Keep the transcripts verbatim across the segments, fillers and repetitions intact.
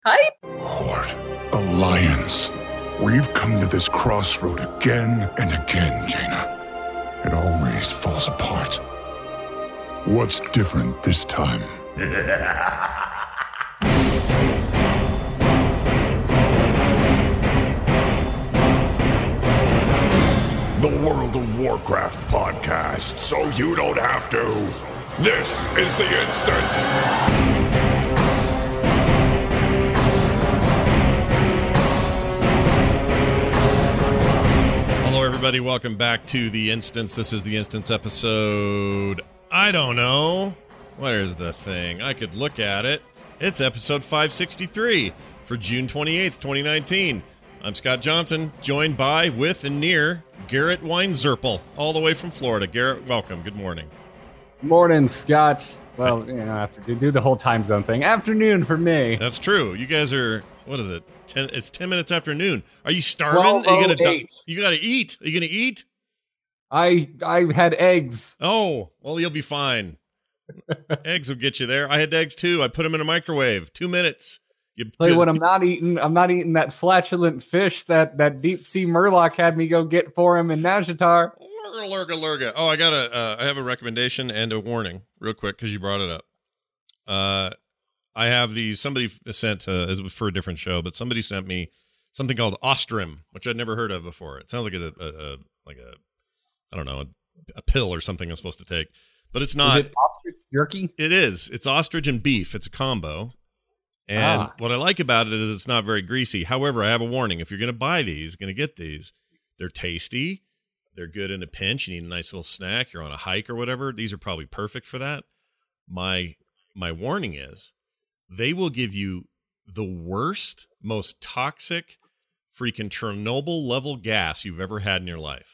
Hype! Horde. Alliance. We've come to this crossroad again and again, Jaina. It always falls apart. What's different this time? The World of Warcraft podcast, so you don't have to. This is The Instance. Hello, everybody. Welcome back to The Instance. This is The Instance episode, I don't know. Where's the thing? I could look at it. It's episode five sixty-three for June twenty-eighth, twenty nineteen. I'm Scott Johnson, joined by, with, and near Garrett Weinzerpel, all the way from Florida. Garrett, welcome. Good morning. Morning, Scott. Well, you know, after you do the whole time zone thing. Afternoon for me. That's true. You guys are, what is it? Ten, it's ten minutes after noon. Are you starving? Are you gonna di- You gotta eat. Are you gonna eat? I I had eggs. Oh, well, you'll be fine. Eggs will get you there. I had eggs too. I put them in a microwave. Two minutes. You Tell you what, I'm not eating. I'm not eating that flatulent fish that that deep sea Murloc had me go get for him in Nazjatar. Lurga, lurga, lurga. Oh, I got a. Uh, I have a recommendation and a warning, real quick, because you brought it up. Uh, I have these. Somebody sent. Uh, it was for a different show, but somebody sent me something called Ostrim, which I'd never heard of before. It sounds like a, a, a like a, I don't know, a, a pill or something I'm supposed to take, but it's not. Is it ostrich jerky? It is. It's ostrich and beef. It's a combo. And ah. what I like about it is it's not very greasy. However, I have a warning. If you're going to buy these, going to get these, they're tasty. They're good in a pinch. You need a nice little snack. You're on a hike or whatever. These are probably perfect for that. My my warning is they will give you the worst, most toxic, freaking Chernobyl level gas you've ever had in your life.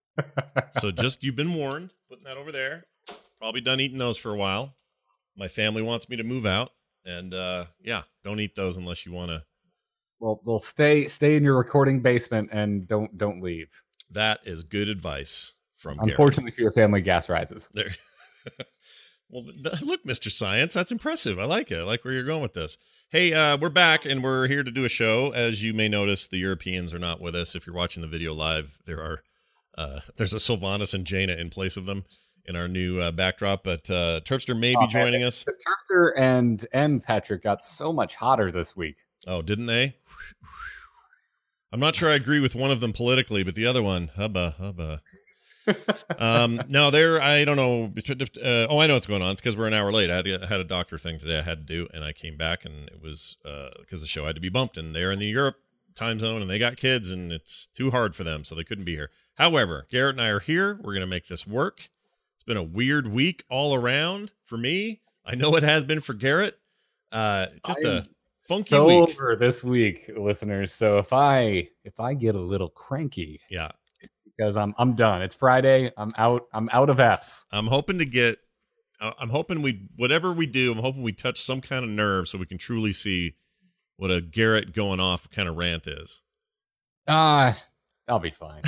So just, you've been warned. Putting that over there. Probably done eating those for a while. My family wants me to move out. And, uh, yeah, don't eat those unless you want to. Well, they'll stay stay in your recording basement and don't don't leave. That is good advice from Unfortunately Gary. For your family, gas rises. There. Well, th- look, Mister Science, that's impressive. I like it. I like where you're going with this. Hey, uh, we're back, and we're here to do a show. As you may notice, the Europeans are not with us. If you're watching the video live, there are uh, there's a Sylvanas and Jaina in place of them in our new uh, backdrop, but uh, Terpster may be oh, joining man. us. Terpster and and Patrick got so much hotter this week. Oh, didn't they? I'm not sure I agree with one of them politically, but the other one, hubba, hubba. um, no, they're, I don't know. Uh, oh, I know what's going on. It's because we're an hour late. I had, to, I had a doctor thing today I had to do, and I came back, and it was because uh, the show had to be bumped, and they're in the Europe time zone, and they got kids, and it's too hard for them, so they couldn't be here. However, Garrett and I are here. We're going to make this work. It's been a weird week all around for me. I know it has been for Garrett. Uh, just I'm a funky so week. Over this week, listeners. So if I if I get a little cranky, yeah, because I'm I'm done. It's Friday. I'm out. I'm out of F's. I'm hoping to get. I'm hoping we whatever we do. I'm hoping we touch some kind of nerve so we can truly see what a Garrett going off kind of rant is. Ah, uh, I'll be fine.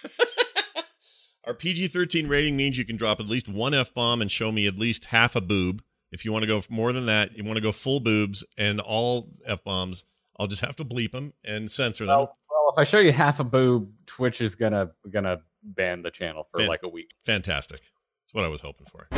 Our P G thirteen rating means you can drop at least one F-bomb and show me at least half a boob. If you want to go more than that, you want to go full boobs and all F-bombs, I'll just have to bleep them and censor them. Well, well if I show you half a boob, Twitch is gonna gonna ban the channel for Fan- like a week. Fantastic. That's what I was hoping for.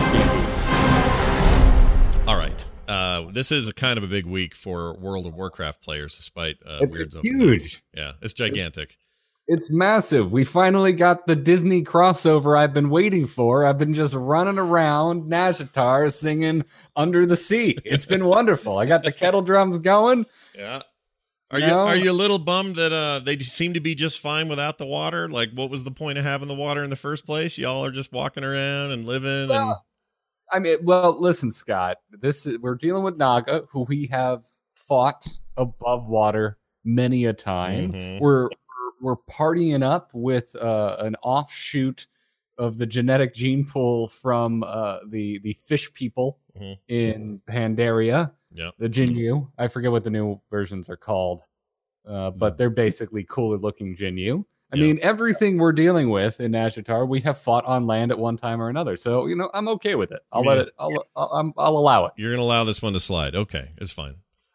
All right. Uh, this is a kind of a big week for World of Warcraft players, despite uh, it's weird. It's huge. Things. Yeah, it's gigantic. It's- It's massive. We finally got the Disney crossover I've been waiting for. I've been just running around Nazjatar singing Under the Sea. It's been wonderful. I got the kettle drums going. Yeah. Are you, you know? Are you a little bummed that uh, they seem to be just fine without the water? Like, what was the point of having the water in the first place? Y'all are just walking around and living. Well, and I mean, well, listen, Scott. This is, we're dealing with Naga, who we have fought above water many a time. Mm-hmm. We're We're partying up with uh, an offshoot of the genetic gene pool from uh, the the fish people mm-hmm. in Pandaria. Yeah, the Jinyu. I forget what the new versions are called, uh, but they're basically cooler looking Jinyu. I yeah. mean, everything we're dealing with in Nazjatar, we have fought on land at one time or another. So you know, I'm okay with it. I'll yeah. let it. I'll, I'll I'll allow it. You're gonna allow this one to slide. Okay, it's fine.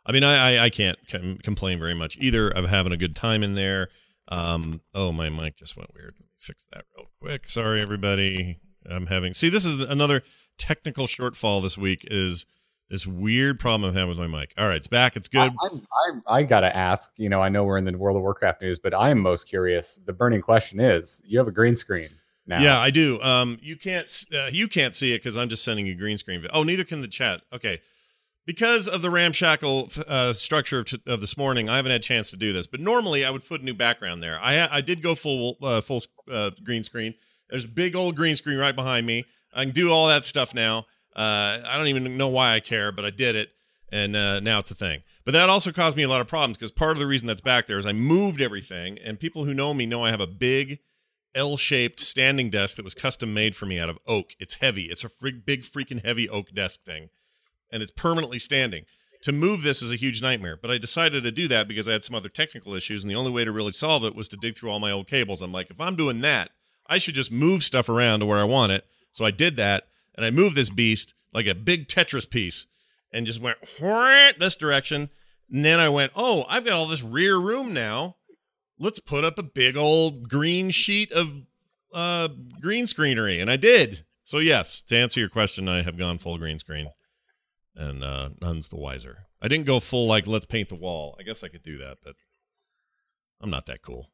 I mean, I, I, I can't com- complain very much either. I'm having a good time in there. Um, oh, my mic just went weird. Let me fix that real quick. Sorry, everybody. I'm having, see, this is another technical shortfall this week is this weird problem I'm having with my mic. All right, it's back. It's good. I, I, I got to ask, you know, I know we're in the World of Warcraft news, but I am most curious. The burning question is, you have a green screen now. Yeah, I do. Um, you can't, uh, you can't see it because I'm just sending you green screen. Oh, neither can the chat. Okay. Because of the ramshackle uh, structure of, t- of this morning, I haven't had a chance to do this. But normally, I would put a new background there. I I did go full uh, full uh, green screen. There's a big old green screen right behind me. I can do all that stuff now. Uh, I don't even know why I care, but I did it, and uh, now it's a thing. But that also caused me a lot of problems because part of the reason that's back there is I moved everything, and people who know me know I have a big L-shaped standing desk that was custom made for me out of oak. It's heavy. It's a fr- big freaking heavy oak desk thing. And it's permanently standing. To move this is a huge nightmare, but I decided to do that because I had some other technical issues, and the only way to really solve it was to dig through all my old cables. I'm like, if I'm doing that, I should just move stuff around to where I want it. So I did that, and I moved this beast like a big Tetris piece and just went this direction. And then I went, oh, I've got all this rear room now. Let's put up a big old green sheet of uh, green screenery, and I did. So yes, to answer your question, I have gone full green screen. And uh, none's the wiser. I didn't go full, like, let's paint the wall. I guess I could do that, but I'm not that cool.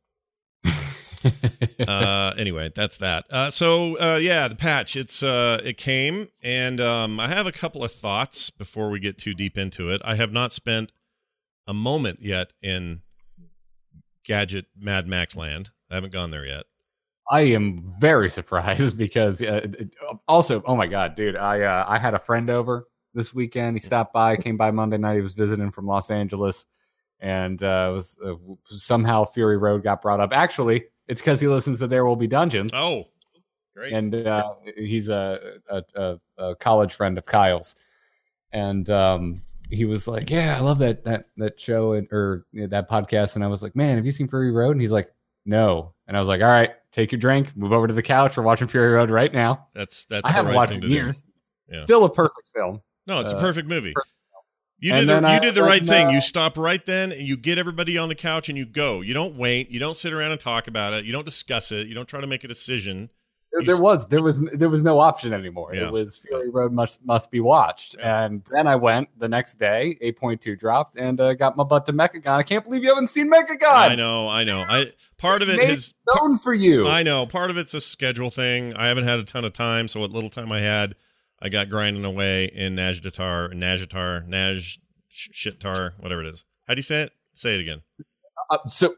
uh, anyway, that's that. Uh, so, uh, yeah, the patch, it's uh, it came, and um, I have a couple of thoughts before we get too deep into it. I have not spent a moment yet in Gadget Mad Max land. I haven't gone there yet. I am very surprised because uh, also, oh, my God, dude, I uh, I had a friend over this weekend. He stopped by, came by Monday night. He was visiting from Los Angeles, and uh, was uh, somehow Fury Road got brought up. Actually, it's because he listens to There Will Be Dungeons. Oh, great! And uh, he's a, a, a, a college friend of Kyle's, and um, he was like, "Yeah, I love that that that show and, or you know, that podcast." And I was like, "Man, have you seen Fury Road?" And he's like, "No." And I was like, "All right, take your drink, move over to the couch. We're watching Fury Road right now." That's that's I the haven't right watched thing it to in years. do. Yeah. Still a perfect film. No, it's Uh, a perfect movie. perfect You And did the then you I did the right went, thing. uh, You stop right then, and you get everybody on the couch, and you go. You don't wait. You don't sit around and talk about it. You don't discuss it. You don't try to make a decision. There, You there s- was there was there was no option anymore. Yeah. It was Fury Road must must be watched. Yeah. And then I went the next day. eight point two dropped, and uh, got my butt to Mechagon. I can't believe you haven't seen Mechagon. I know, I know. I part of it Made is known for you. I know. Part of it's a schedule thing. I haven't had a ton of time, so what little time I had, I got grinding away in Najdatar, Najatar, Naj Shittar, whatever it is. How do you say it? Say it again. Uh, so,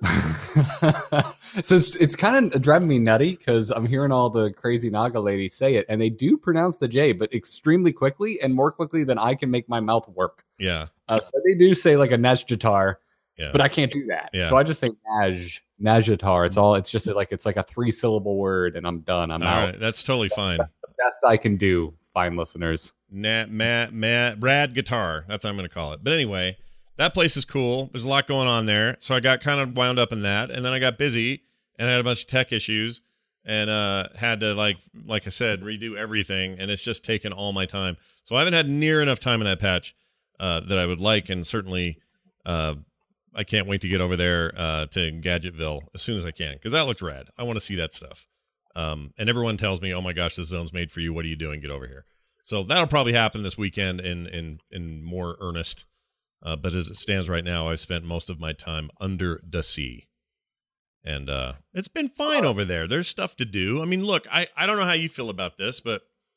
so it's, it's kind of driving me nutty because I'm hearing all the crazy Naga ladies say it, and they do pronounce the J, but extremely quickly and more quickly than I can make my mouth work. Yeah. Uh, so they do say like a Najjatar, Yeah. but I can't do that. Yeah. So I just say Naj, Najjatar. It's all. It's just like it's like a three syllable word, and I'm done. I'm All out. right. That's totally fine. Best I can do. Fine, listeners. Nat, Matt, Matt, Rad Guitar. That's what I'm going to call it. But anyway, that place is cool. There's a lot going on there. So I got kind of wound up in that. And then I got busy and I had a bunch of tech issues and uh, had to, like, like I said, redo everything. And it's just taken all my time. So I haven't had near enough time in that patch uh, that I would like. And certainly uh, I can't wait to get over there uh, to Gadgetville as soon as I can because that looks rad. I want to see that stuff. Um, and everyone tells me, oh my gosh, this zone's made for you. What are you doing? Get over here. So that'll probably happen this weekend in in in more earnest. Uh, but as it stands right now, I've spent most of my time under the sea. And uh, it's been fine over there. There's stuff to do. I mean, look, I, I don't know how you feel about this, but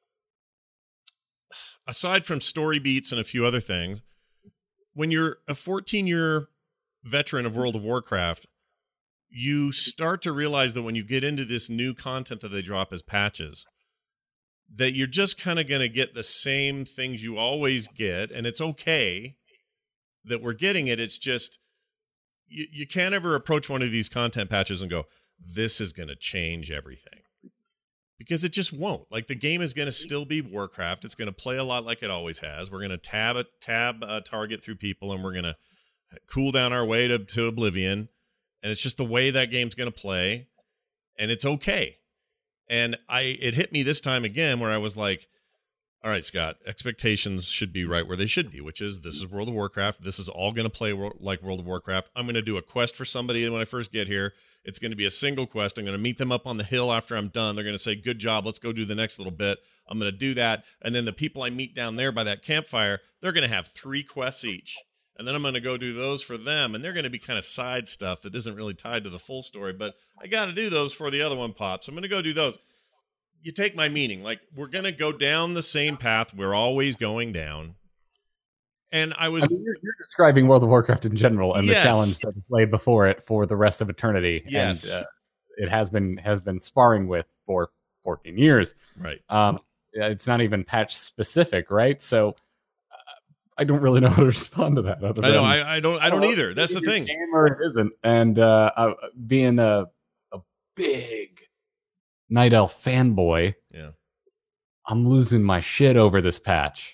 aside from story beats and a few other things, when you're a fourteen-year veteran of World of Warcraft, you start to realize that when you get into this new content that they drop as patches, that you're just kind of going to get the same things you always get, and it's okay that we're getting it. It's just you, you can't ever approach one of these content patches and go, this is going to change everything. Because it just won't. Like, the game is going to still be Warcraft. It's going to play a lot like it always has. We're going to tab a tab a target through people, and we're going to cool down our way to, to oblivion. And it's just the way that game's going to play, and it's okay. And I, it hit me this time again where I was like, All right, Scott, expectations should be right where they should be, which is this is World of Warcraft. This is all going to play wor- like World of Warcraft. I'm going to do a quest for somebody when I first get here. It's going to be a single quest. I'm going to meet them up on the hill after I'm done. They're going to say, good job, let's go do the next little bit. I'm going to do that. And then the people I meet down there by that campfire, they're going to have three quests each. And then I'm going to go do those for them. And they're going to be kind of side stuff that isn't really tied to the full story. But I got to do those for the other one pops. I'm going to go do those. You take my meaning. Like, we're going to go down the same path we're always going down. And I was... I mean, you're, you're describing World of Warcraft in general and yes. the challenge that played before it for the rest of eternity. Yes. And uh, it has been has been sparring with for fourteen years. Right. Um, it's not even patch specific, right? So uh, I don't really know how to respond to that. Other I know. than, I, I don't. I don't either. That's the thing. Or it isn't. And uh, uh, being a a big Night Elf fanboy, yeah, I'm losing my shit over this patch.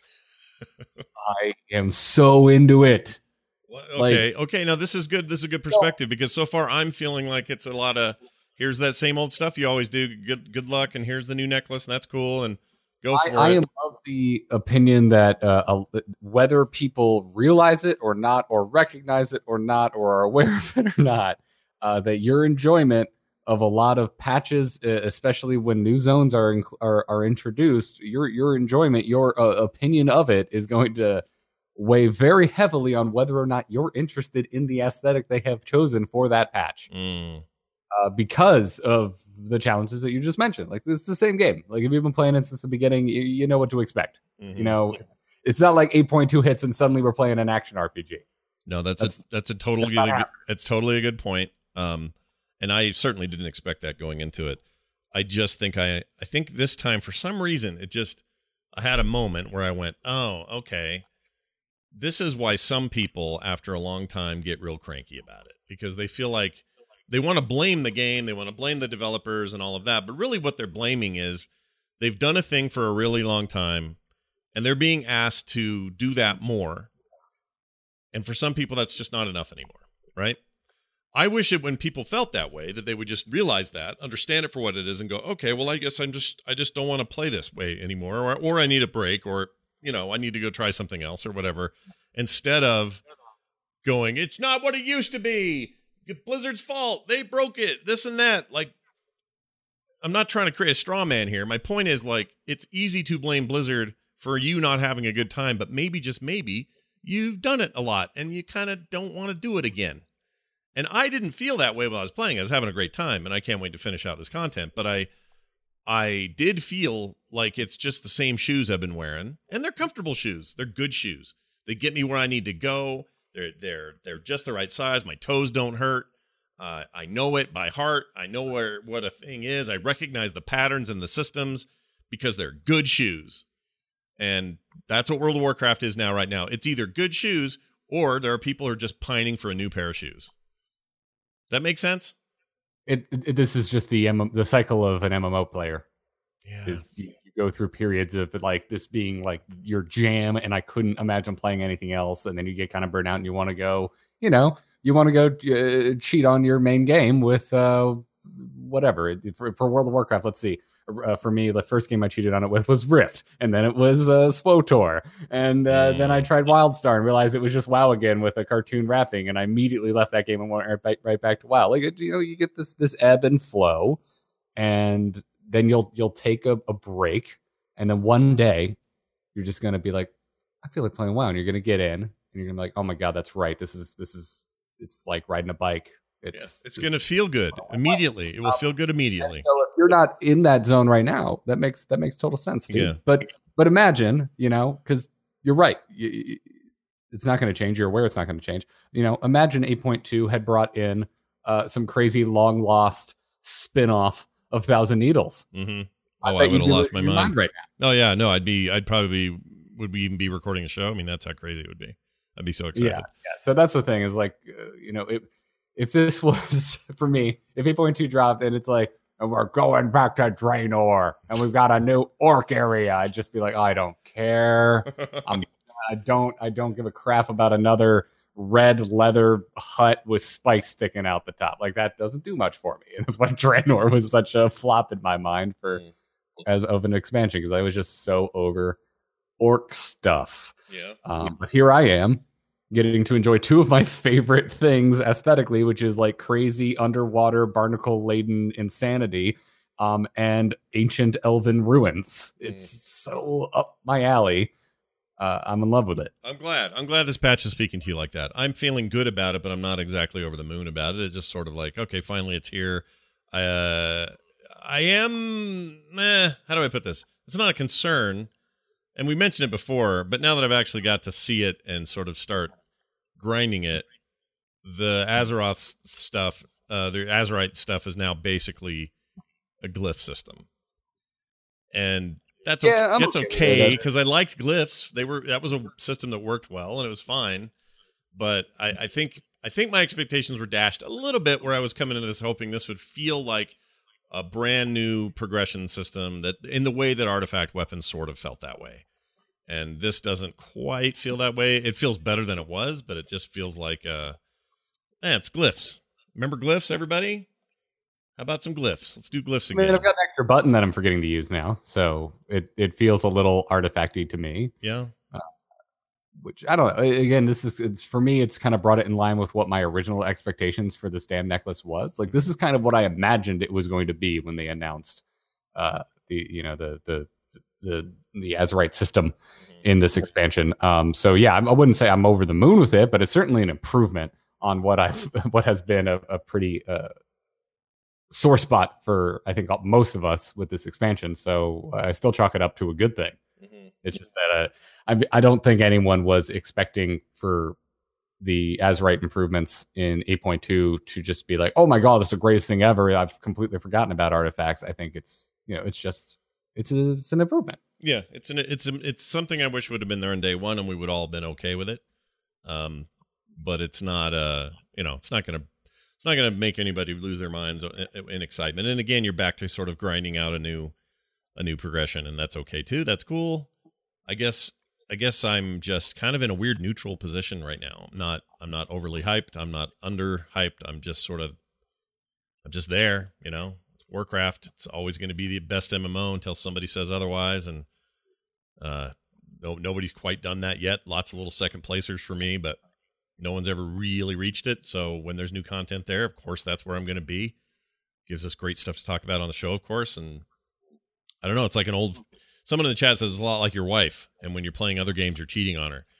I am so into it. Well, okay, like, okay. Now this is good. This is a good perspective because so far I'm feeling like it's a lot of here's that same old stuff you always do. Good, good luck, and here's the new necklace, and that's cool. And go for I, it. I am of the opinion that uh, uh, whether people realize it or not, or recognize it or not, or are aware of it or not, uh, that your enjoyment of a lot of patches, uh, especially when new zones are, inc- are are introduced, your your enjoyment, your uh, opinion of it is going to weigh very heavily on whether or not you're interested in the aesthetic they have chosen for that patch. Mm. Uh, because of the challenges that you just mentioned. Like, this is the same game. Like, if you've been playing it since the beginning, you, you know what to expect. Mm-hmm. You know, it's not like eight point two hits and suddenly we're playing an action R P G. No, that's, that's a that's a totally that's, that's totally a good point. Um, and I certainly didn't expect that going into it. I just think I I think this time for some reason it just I had a moment where I went, oh, okay. This is why some people after a long time get real cranky about it, because they feel like they want to blame the game, they want to blame the developers and all of that, but really what they're blaming is they've done a thing for a really long time, and they're being asked to do that more. And for some people, that's just not enough anymore, right? I wish it when people felt that way, that they would just realize that, understand it for what it is, and go, okay, well, I guess I'm just I just don't want to play this way anymore, or or I need a break, or you know, I need to go try something else or whatever, instead of going, it's not what it used to be. Blizzard's fault. They broke it. This and that. Like, I'm not trying to create a straw man here. My point is, like, it's easy to blame Blizzard for you not having a good time, but maybe, just maybe, you've done it a lot and you kind of don't want to do it again. And I didn't feel that way while I was playing. I was having a great time, and I can't wait to finish out this content. But I, I did feel like it's just the same shoes I've been wearing, and they're comfortable shoes. They're good shoes. They get me where I need to go. They're they're they're just the right size. My toes don't hurt. Uh, I know it by heart. I know where what a thing is. I recognize the patterns and the systems because they're good shoes. And that's what World of Warcraft is now right now. It's either good shoes or there are people who are just pining for a new pair of shoes. Does that make sense? It, it this is just the M- the cycle of an M M O player. Yeah. Is you, you go through periods of like this being like your jam, and I couldn't imagine playing anything else, and then you get kind of burnt out, and you want to go, you know, you want to go uh, cheat on your main game with uh, whatever. For, for World of Warcraft, let's see. Uh, for me, the first game I cheated on it with was Rift, and then it was uh, SWOTOR, and uh, mm. then I tried WildStar and realized it was just WoW again with a cartoon wrapping, and I immediately left that game and went right, right back to WoW. Like, you know, you get this this ebb and flow, and then you'll you'll take a, a break, and then one day you're just gonna be like, I feel like playing WoW, and you're gonna get in, and you're gonna be like, oh my god, that's right. This is this is it's like riding a bike. It's yeah, it's going to feel good immediately. It will feel good immediately. And so if you're not in that zone right now, that makes that makes total sense, dude. Yeah. But but imagine, you know, because you're right. You, you, it's not going to change. You're aware it's not going to change. You know, imagine eight point two had brought in uh, some crazy long lost spin-off of Thousand Needles. Mm-hmm. Oh, I, I would have lost my mind. mind right now. Oh yeah, no, I'd be, I'd probably would we even be recording a show? I mean, that's how crazy it would be. I'd be so excited. Yeah, yeah. So that's the thing is like, uh, you know, it, if this was for me, if eight point two dropped and it's like, and we're going back to Draenor and we've got a new orc area, I'd just be like, oh, I don't care. I'm, I don't, I don't give a crap about another red leather hut with spikes sticking out the top. Like, that doesn't do much for me. And that's why Draenor was such a flop in my mind for mm. as of an expansion, because I was just so over orc stuff. Yeah. Um, but here I am, getting to enjoy two of my favorite things aesthetically, which is like crazy underwater barnacle laden insanity, um, and ancient elven ruins. It's mm. so up my alley. Uh, I'm in love with it. I'm glad. I'm glad this patch is speaking to you like that. I'm feeling good about it, but I'm not exactly over the moon about it. It's just sort of like, okay, finally it's here. I, uh, I am, eh, how do I put this? It's not a concern, and we mentioned it before, but now that I've actually got to see it and sort of start grinding it, the Azeroth stuff, uh, the Azerite stuff is now basically a glyph system. And That's yeah, okay, that's okay because okay I liked glyphs. They were that was a system that worked well and it was fine. But I, I think I think my expectations were dashed a little bit where I was coming into this hoping this would feel like a brand new progression system that in the way that Artifact Weapons sort of felt that way. And this doesn't quite feel that way. It feels better than it was, but it just feels like uh eh, it's glyphs. Remember glyphs, everybody? How about some glyphs? Let's do glyphs again. I mean, I've got an extra button that I'm forgetting to use now, so it, it feels a little artifacty to me. Yeah. Uh, which, I don't know. Again, this is, it's for me, it's kind of brought it in line with what my original expectations for this damn necklace was. Like, this is kind of what I imagined it was going to be when they announced uh, the, you know, the, the, the, the Azerite system in this expansion. Um, so yeah, I wouldn't say I'm over the moon with it, but it's certainly an improvement on what I've, what has been a, a pretty, uh, sore spot for I think most of us with this expansion, so I still chalk it up to a good thing. Mm-hmm. It's just that uh, I I don't think anyone was expecting for the Azerite improvements in eight point two to just be like, oh my god, this is the greatest thing ever. I've completely forgotten about artifacts. I think it's you know it's just it's a, it's an improvement. Yeah, it's an it's a, it's something I wish would have been there on day one, and we would all have been okay with it. Um, but it's not uh you know it's not going to. It's not going to make anybody lose their minds in excitement. And again, you're back to sort of grinding out a new, a new progression, and that's okay too. That's cool. I guess, I guess I'm just kind of in a weird neutral position right now. I'm not, I'm not overly hyped. I'm not under hyped. I'm just sort of, I'm just there. You know, it's Warcraft. It's always going to be the best M M O until somebody says otherwise. And uh, no, nobody's quite done that yet. Lots of little second placers for me, but no one's ever really reached it. So when there's new content there, of course, that's where I'm going to be. Gives us great stuff to talk about on the show, of course. And I don't know. It's like an old, someone in the chat says it's a lot like your wife. And when you're playing other games, you're cheating on her.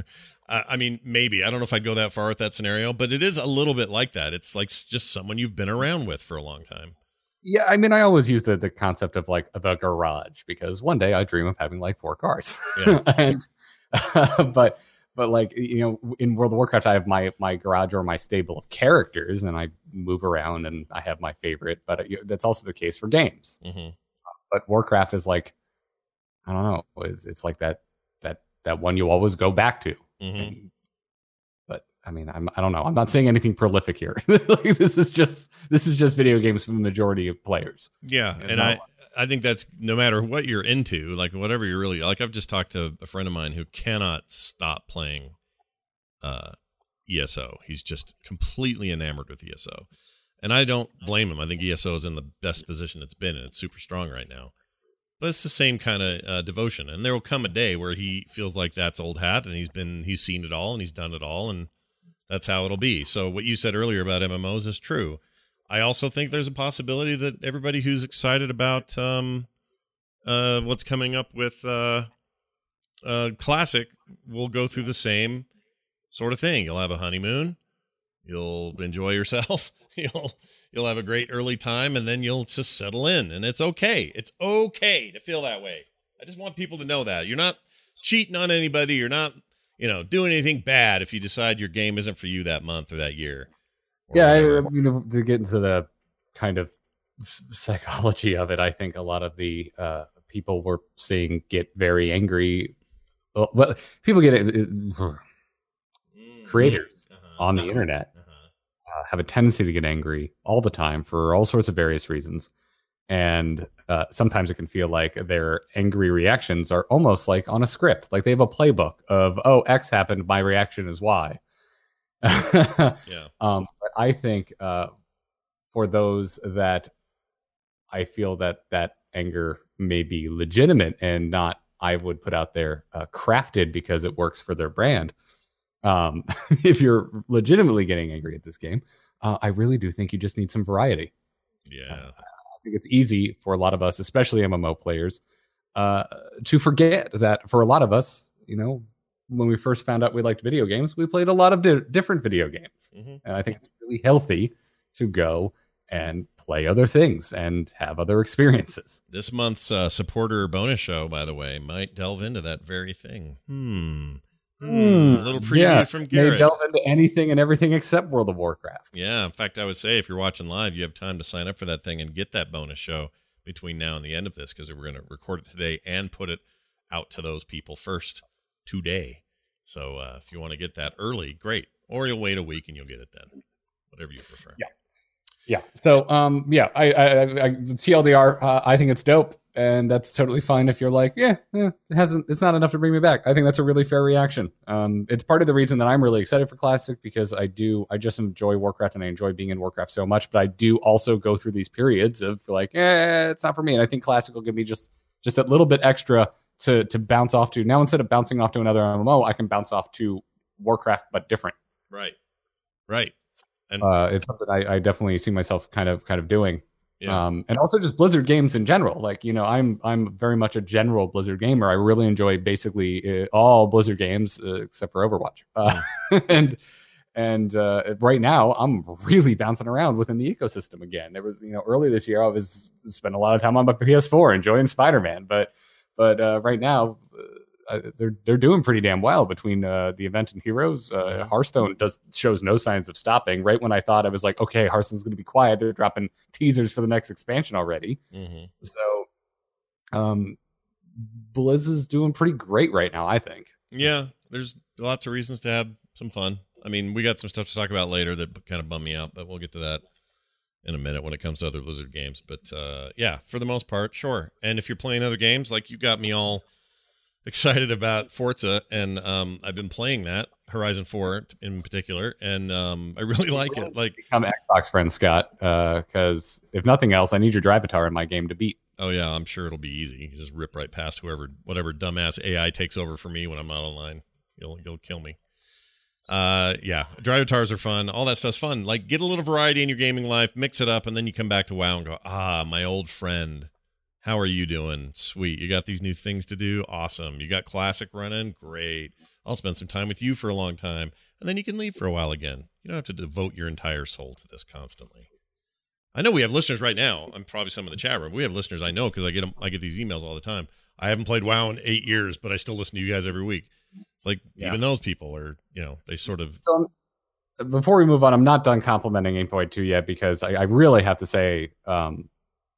I, I mean, maybe, I don't know if I'd go that far with that scenario, but it is a little bit like that. It's like just someone you've been around with for a long time. Yeah. I mean, I always use the, the concept of like the garage because one day I dream of having like four cars yeah. and, uh, but, But like, you know, in World of Warcraft, I have my my garage or my stable of characters, and I move around, and I have my favorite. But that's also the case for games. Mm-hmm. But Warcraft is like, I don't know, it's, it's like that that that one you always go back to. Mm-hmm. And, but I mean, I'm I don't know. I'm not saying anything prolific here. Like, this is just this is just video games for the majority of players. Yeah, and, and I. I think that's no matter what you're into, like whatever you're really like. I've just talked to a friend of mine who cannot stop playing uh, E S O. He's just completely enamored with E S O, and I don't blame him. I think E S O is in the best position it's been, and it's super strong right now. But it's the same kind of uh, devotion, and there will come a day where he feels like that's old hat, and he's been he's seen it all, and he's done it all, and that's how it'll be. So what you said earlier about M M Os is true. I also think there's a possibility that everybody who's excited about um, uh, what's coming up with uh, uh, Classic will go through the same sort of thing. You'll have a honeymoon. You'll enjoy yourself. you'll you'll have a great early time, and then you'll just settle in. And it's okay. It's okay to feel that way. I just want people to know that. You're not cheating on anybody. You're not, you know, doing anything bad if you decide your game isn't for you that month or that year. Yeah, I, I mean, to get into the kind of psychology of it, I think a lot of the uh, people we're seeing get very angry. Well, well people get it. Uh, creators uh-huh. on the uh-huh. internet uh-huh. uh, have a tendency to get angry all the time for all sorts of various reasons, and uh, sometimes it can feel like their angry reactions are almost like on a script, like they have a playbook of, oh, X happened, my reaction is Y. yeah. Um, but I think uh, for those that I feel that that anger may be legitimate and not I would put out there uh, crafted because it works for their brand. Um, if you're legitimately getting angry at this game, uh, I really do think you just need some variety. Yeah. Uh, I think it's easy for a lot of us, especially M M O players, uh, to forget that for a lot of us, you know, when we first found out we liked video games, we played a lot of di- different video games. Mm-hmm. And I think it's really healthy to go and play other things and have other experiences. This month's uh, supporter bonus show, by the way, might delve into that very thing. Hmm. Hmm. A little preview yes, from Garrett. They delve into anything and everything except World of Warcraft. Yeah. In fact, I would say if you're watching live, you have time to sign up for that thing and get that bonus show between now and the end of this, because we're going to record it today and put it out to those people first today. So uh, if you want to get that early, great. Or you'll wait a week and you'll get it then. Whatever you prefer. Yeah. Yeah. So, um, yeah, I, I, I T L D R, uh, I think it's dope, and that's totally fine if you're like, yeah, yeah, it hasn't, it's not enough to bring me back. I think that's a really fair reaction. Um, it's part of the reason that I'm really excited for Classic, because I do, I just enjoy Warcraft and I enjoy being in Warcraft so much, but I do also go through these periods of like, eh, it's not for me. And I think Classic will give me just, just a little bit extra to, to bounce off to. Now, instead of bouncing off to another M M O, I can bounce off to Warcraft, but different. Right. Right. And uh, it's something I, I definitely see myself kind of kind of doing. Yeah. Um, and also just Blizzard games in general. Like, you know, I'm I'm very much a general Blizzard gamer. I really enjoy basically uh, all Blizzard games uh, except for Overwatch. Uh, and and uh, right now I'm really bouncing around within the ecosystem again. There was, you know, early this year I was spent a lot of time on my P S four enjoying Spider-Man, but but uh, right now. Uh, Uh, they're they're doing pretty damn well between uh, the event and Heroes. Uh, Hearthstone does shows no signs of stopping. Right when I thought I was like, okay, Hearthstone's going to be quiet, they're dropping teasers for the next expansion already. Mm-hmm. So, um, Blizz is doing pretty great right now, I think. Yeah, there's lots of reasons to have some fun. I mean, we got some stuff to talk about later that kind of bum me out, but we'll get to that in a minute when it comes to other Blizzard games. But uh, yeah, for the most part, sure. And if you're playing other games, like you got me all excited about Forza, and um, I've been playing that Horizon four in particular, and um, I really like it. Like, become Xbox friends, Scott, because uh, if nothing else, I need your Drivatar in my game to beat. Oh yeah, I'm sure it'll be easy. You just rip right past whoever, whatever dumbass A I takes over for me when I'm not online. You'll you'll kill me. Uh, yeah, Drivatars are fun. All that stuff's fun. Like, get a little variety in your gaming life, mix it up, and then you come back to WoW and go, ah, my old friend. How are you doing? Sweet. You got these new things to do? Awesome. You got Classic running? Great. I'll spend some time with you for a long time, and then you can leave for a while again. You don't have to devote your entire soul to this constantly. I know we have listeners right now. I'm probably some in the chat room. We have listeners I know because I get them, I get these emails all the time. I haven't played WoW in eight years, but I still listen to you guys every week. It's like, yeah. Even those people are, you know, they sort of... So, before we move on, I'm not done complimenting eight point two yet, because I, I really have to say, um,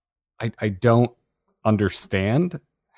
I, I don't understand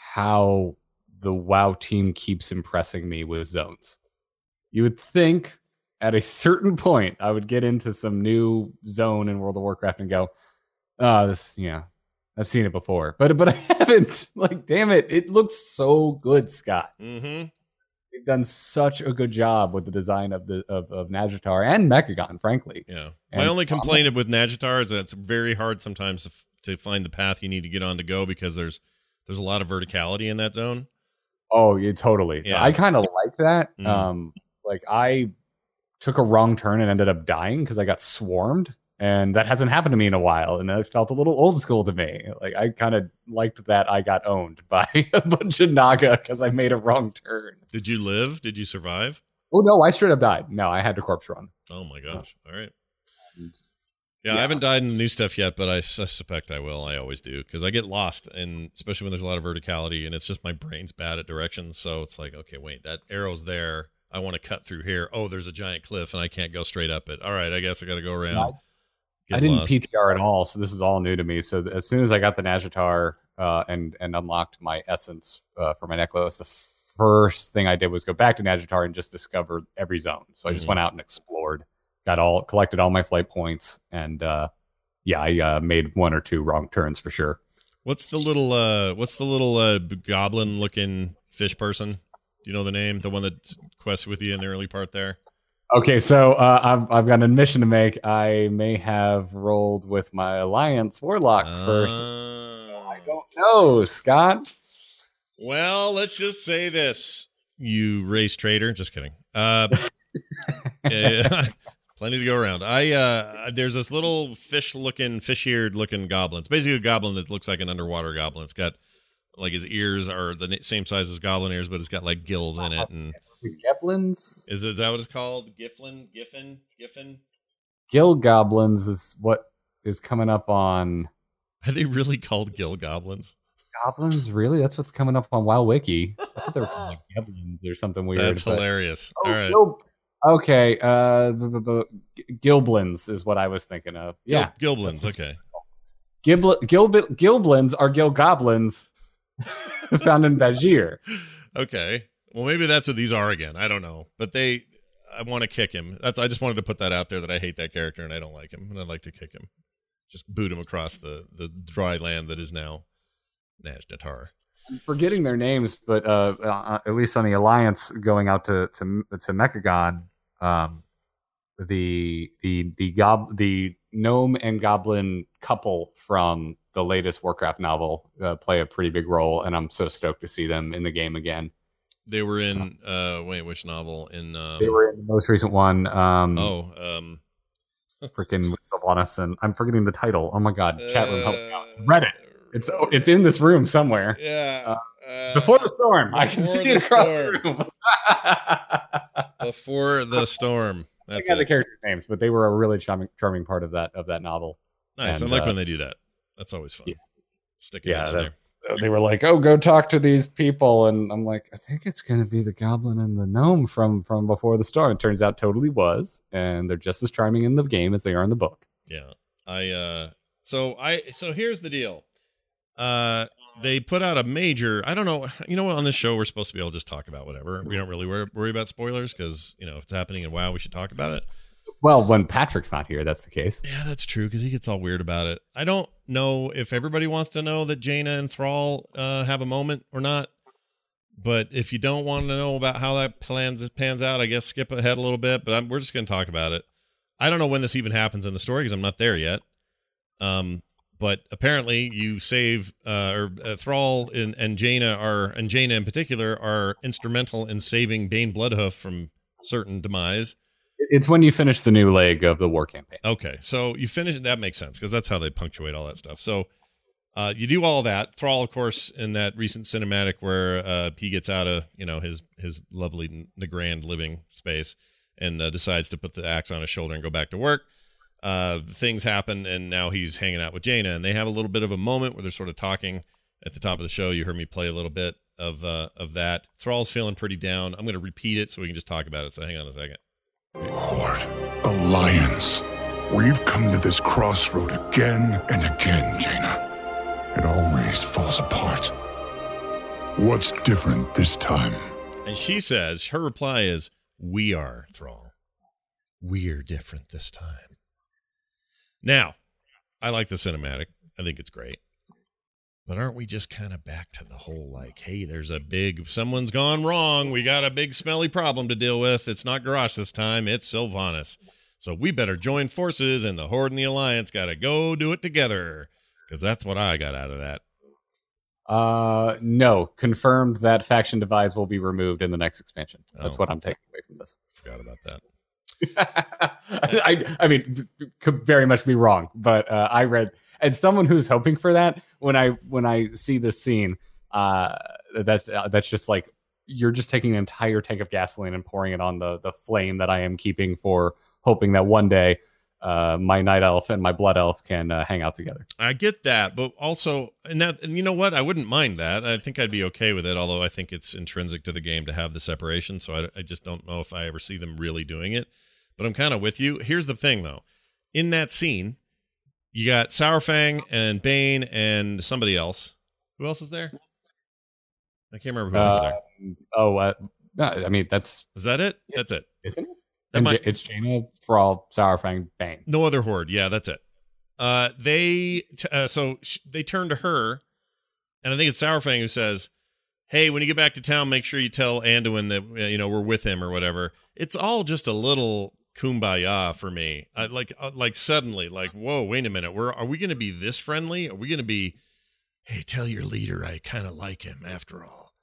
how the WoW team keeps impressing me with zones. You would think at a certain point I would get into some new zone in World of Warcraft and go, oh, this, yeah, I've seen it before, but but I haven't. Like, damn it, it looks so good, Scott. Mm-hmm. They've done such a good job with the design of the of, of Nadjatar and Mechagon, frankly. Yeah, my and, only complaint um, with Nadjatar is that it's very hard sometimes to to find the path you need to get on to go, because there's there's a lot of verticality in that zone. Oh, yeah, totally. Yeah. I kind of like that. Mm. Um, like I took a wrong turn and ended up dying because I got swarmed, and that hasn't happened to me in a while, and it felt a little old school to me. Like, I kind of liked that I got owned by a bunch of Naga because I made a wrong turn. Did you live? Did you survive? Oh no, I straight up died. No, I had to corpse run. Oh my gosh! All right. And, Yeah, yeah, I haven't died in the new stuff yet, but I suspect I will. I always do, because I get lost, and especially when there's a lot of verticality, and it's just my brain's bad at directions. So it's like, okay, wait, that arrow's there. I want to cut through here. Oh, there's a giant cliff, and I can't go straight up it. All right, I guess I got to go around. I, I didn't lost. P T R at all, so this is all new to me. So as soon as I got the Nadjatar uh, and and unlocked my essence uh, for my necklace, the first thing I did was go back to Nadjatar and just discover every zone. So I just mm-hmm. went out and explored. Got all collected all my flight points, and uh, yeah, I uh, made one or two wrong turns for sure. What's the little uh, what's the little uh, goblin looking fish person? Do you know the name? The one that quests with you in the early part there. Okay, so uh, I've I've got an admission to make. I may have rolled with my Alliance Warlock uh... first. I don't know, Scott. Well, let's just say this, you race traitor. Just kidding. Uh, uh, plenty to go around. I uh, there's this little fish-looking, fish-eared looking goblin. It's basically a goblin that looks like an underwater goblin. It's got like his ears are the same size as goblin ears, but it's got like gills in it. And Geblins? Is, is that what it's called? Giflin? Giffin? Giffin? Gill goblins is what is coming up on. Are they really called gill goblins? Goblins? Really? That's what's coming up on WoW Wiki. I thought they were called like Geblins or something weird. That's but... hilarious. Oh, all right. Gil... Okay. Uh, b- b- b- Gilblins is what I was thinking of. Yeah. Gil- Gilblins. Okay. Gibl- Gil- Gilblins are gill goblins found in Bajir. Okay. Well, maybe that's what these are again. I don't know. But they, I want to kick him. That's. I just wanted to put that out there that I hate that character and I don't like him. And I'd like to kick him. Just boot him across the, the dry land that is now Nazjatar. I'm forgetting their names, but uh, uh, at least on the Alliance going out to to, to Mechagon, um, the the the gob the gnome and goblin couple from the latest Warcraft novel uh, play a pretty big role, and I'm so stoked to see them in the game again. They were in uh, wait, which novel? In um, they were in the most recent one. Um, oh, um, freaking with Sylvanas, and I'm forgetting the title. Oh my god, chat room, help me out. Uh, Reddit. It's it's in this room somewhere. Yeah. Uh, uh, before the storm, I can see the it across storm. the room. Before the storm. That's I got it. the characters' names, but they were a really charming, charming part of that of that novel. Nice. And, I like uh, when they do that. That's always fun. Yeah. Stick it Yeah, in there. that, they were like, "Oh, go talk to these people," and I'm like, "I think it's going to be the goblin and the gnome from from Before the Storm." It turns out, totally was, and they're just as charming in the game as they are in the book. Yeah. I uh so I so here's the deal. Uh they put out a major, I don't know, you know what, on this show we're supposed to be able to just talk about whatever. We don't really worry, worry about spoilers because, you know, if it's happening in WoW, we should talk about it. Well, when Patrick's not here, that's the case. Yeah, that's true because he gets all weird about it. I don't know if everybody wants to know that Jaina and Thrall uh, have a moment or not. But if you don't want to know about how that plans pans out, I guess skip ahead a little bit. But I'm, we're just going to talk about it. I don't know when this even happens in the story because I'm not there yet. Um, but apparently, you save uh, or uh, Thrall and, and Jaina are and Jaina in particular are instrumental in saving Bane Bloodhoof from certain demise. It's when you finish the new leg of the war campaign. Okay, so you finish it. That makes sense because that's how they punctuate all that stuff. So uh, you do all that. Thrall, of course, in that recent cinematic where uh, he gets out of you know his his lovely Nagrand living space and uh, decides to put the axe on his shoulder and go back to work. Uh, things happen, and now he's hanging out with Jaina, and they have a little bit of a moment where they're sort of talking at the top of the show. You heard me play a little bit of uh, of that. Thrall's feeling pretty down. I'm going to repeat it so we can just talk about it. So hang on a second. Horde, Alliance. We've come to this crossroad again and again, Jaina. It always falls apart. What's different this time? And she says, her reply is, "We are, Thrall. We're different this time." Now, I like the cinematic. I think it's great. But aren't we just kind of back to the whole, like, hey, there's a big, someone's gone wrong. We got a big smelly problem to deal with. It's not Garrosh this time. It's Sylvanas. So we better join forces, and the Horde and the Alliance got to go do it together. Because that's what I got out of that. Uh, no, confirmed that faction divides will be removed in the next expansion. That's Oh. what I'm taking away from this. Forgot about that. I, I mean, could very much be wrong, but uh, I read, as someone who's hoping for that, when I when I see this scene, uh, that's uh, that's just like you're just taking an entire tank of gasoline and pouring it on the the flame that I am keeping for hoping that one day uh, my night elf and my blood elf can uh, hang out together. I get that, but also, and that, and you know what? I wouldn't mind that. I think I'd be okay with it, although I think it's intrinsic to the game to have the separation, so I, I just don't know if I ever see them really doing it. But I'm kind of with you. Here's the thing, though. In that scene, you got Saurfang and Bane and somebody else. Who else is there? I can't remember who else Uh, is there. oh, uh, no, I mean that's Is that it? That's it. isn't it? That And might- J- it's Jaina, Thrall, Saurfang, Bane. No other Horde. Yeah, that's it. Uh, they t- uh, so sh- they turn to her, and I think it's Saurfang who says, "Hey, when you get back to town, make sure you tell Anduin that uh, you know we're with him or whatever." It's all just a little kumbaya for me. I, like, uh, like suddenly, like, whoa, wait a minute. We're are we going to be this friendly? Are we going to be? Hey, tell your leader I kind of like him after all.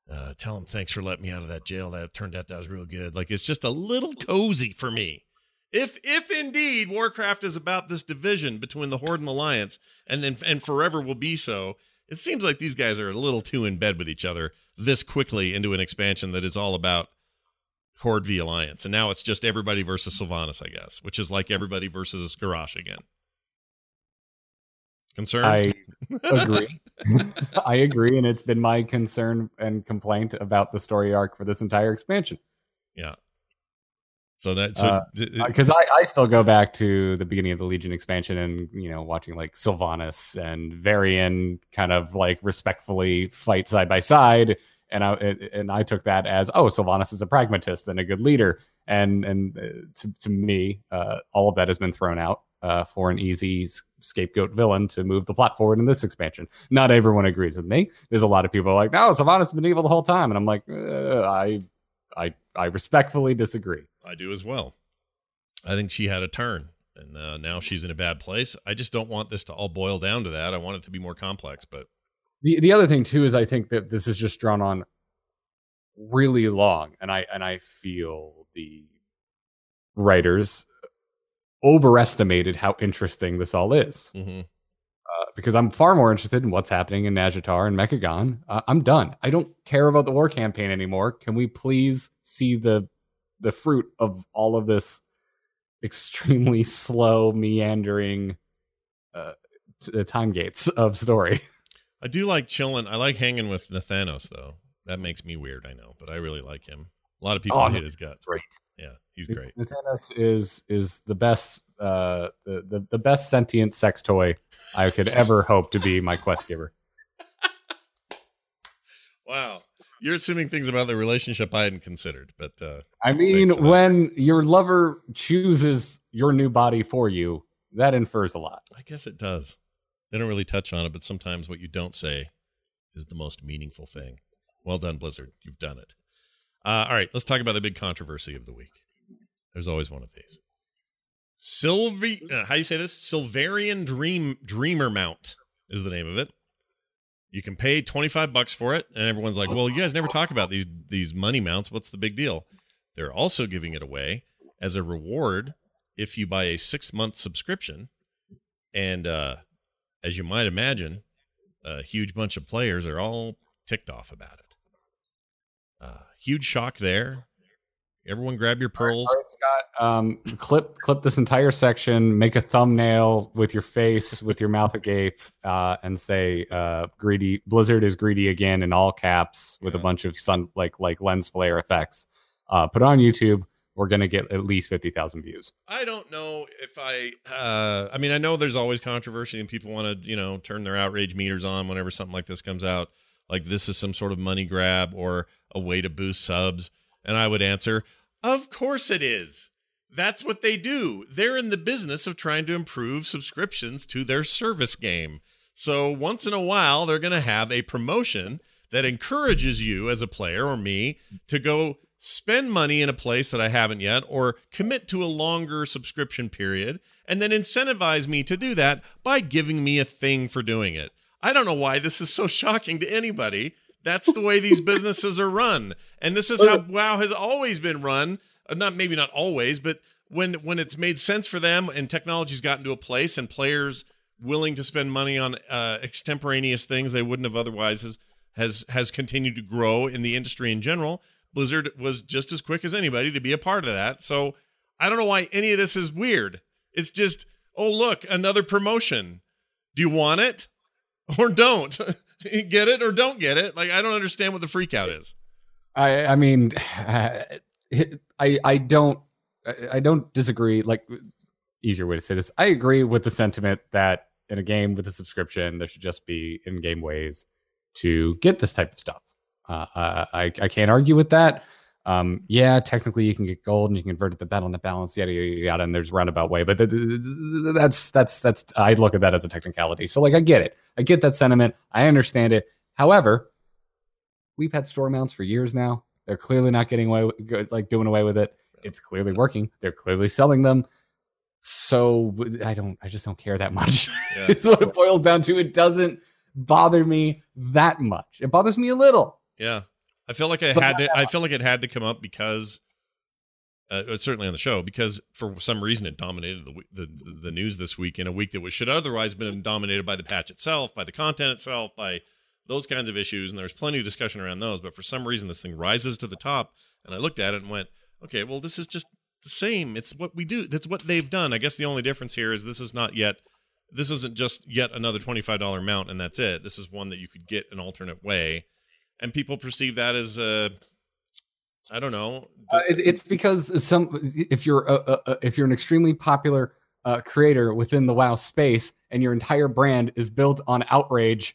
Uh, tell him thanks for letting me out of that jail. That turned out that was real good. Like, it's just a little cozy for me. If if indeed Warcraft is about this division between the Horde and the Alliance, and then and forever will be so, it seems like these guys are a little too in bed with each other this quickly into an expansion that is all about Horde v Alliance. And now it's just everybody versus Sylvanas, I guess, which is like everybody versus Garrosh again. Concerned? I agree. I agree, and it's been my concern and complaint about the story arc for this entire expansion. Yeah. So that so because uh, I, I still go back to the beginning of the Legion expansion and, you know, watching like Sylvanas and Varian kind of like respectfully fight side by side, and I and I took that as, oh, Sylvanas is a pragmatist and a good leader, and and uh, to to me, uh, all of that has been thrown out uh, for an easy scapegoat villain to move the plot forward in this expansion. Not everyone agrees with me. There's a lot of people like, no, Sylvanas has been evil the whole time, and I'm like, uh, I I I respectfully disagree. I do as well. I think she had a turn, and uh, now she's in a bad place. I just don't want this to all boil down to that. I want it to be more complex. But the the other thing too is I think that this is just drawn on really long, and I and I feel the writers overestimated how interesting this all is. Mm-hmm. Uh, because I'm far more interested in what's happening in Nazjatar and Mechagon. Uh, I'm done. I don't care about the war campaign anymore. Can we please see the the fruit of all of this extremely slow, meandering uh, t- time gates of story? I do like chilling. I like hanging with Nathanos, though. That makes me weird, I know, but I really like him. A lot of people oh, hate his guts. Great. Yeah, he's great. Nathanos is is the best uh, the, the the best sentient sex toy I could ever hope to be my quest giver. Wow. You're assuming things about the relationship I hadn't considered, but uh, I mean, when your lover chooses your new body for you, that infers a lot. I guess it does. They don't really touch on it, but sometimes what you don't say is the most meaningful thing. Well done, Blizzard. You've done it. Uh, all right, let's talk about the big controversy of the week. There's always one of these. Sylvi, uh, how do you say this? Silverian Dream Dreamer Mount is the name of it. You can pay twenty-five bucks for it, and everyone's like, well, you guys never talk about these these money mounts. What's the big deal? They're also giving it away as a reward if you buy a six-month subscription. And uh, as you might imagine, a huge bunch of players are all ticked off about it. Uh, huge shock there. Everyone grab your pearls. All right, Scott, um, clip clip this entire section, make a thumbnail with your face, with your mouth agape, uh, and say uh, greedy Blizzard is greedy again in all caps with yeah. a bunch of sun like like lens flare effects. Uh, put it on YouTube. We're gonna get at least fifty thousand views. I don't know if I uh, I mean, I know there's always controversy and people want to, you know, turn their outrage meters on whenever something like this comes out. Like this is some sort of money grab or a way to boost subs. And I would answer, of course it is. That's what they do. They're in the business of trying to improve subscriptions to their service game. So once in a while, they're going to have a promotion that encourages you as a player or me to go spend money in a place that I haven't yet or commit to a longer subscription period and then incentivize me to do that by giving me a thing for doing it. I don't know why this is so shocking to anybody. That's the way these businesses are run. And this is how WoW has always been run. Not maybe not always, but when when it's made sense for them and technology's gotten to a place and players willing to spend money on uh, extemporaneous things they wouldn't have otherwise has, has has continued to grow in the industry in general, Blizzard was just as quick as anybody to be a part of that. So I don't know why any of this is weird. It's just, oh, look, another promotion. Do you want it or don't? Get it or don't get it? Like, I don't understand what the freak out is. I I mean, uh, I I don't I don't disagree. Like, easier way to say this, I agree with the sentiment that in a game with a subscription, there should just be in-game ways to get this type of stuff. Uh, I I can't argue with that. Um, yeah, technically you can get gold and you can convert it to battle net balance, yada yada yada, and there's a roundabout way. But th- th- th- that's that's that's I look at that as a technicality. So like, I get it. I get that sentiment. I understand it. However, we've had store mounts for years now. They're clearly not getting away with, like doing away with it. It's clearly working. They're clearly selling them. So I don't. I just don't care that much. Yeah. It's what it boils down to. It doesn't bother me that much. It bothers me a little. Yeah. I feel like I had to. I feel like it had to come up because, uh, certainly on the show, because for some reason it dominated the, the the news this week in a week that was, should otherwise been dominated by the patch itself, by the content itself, by those kinds of issues, and there's plenty of discussion around those. But for some reason, this thing rises to the top, and I looked at it and went, "Okay, well, this is just the same. It's what we do. That's what they've done. I guess the only difference here is this is not yet." This isn't just yet another twenty-five dollars mount and that's it. This is one that you could get an alternate way. And people perceive that as, uh, I don't know. Uh, it, it's because some if you're a, a, if you're an extremely popular uh, creator within the WoW space and your entire brand is built on outrage,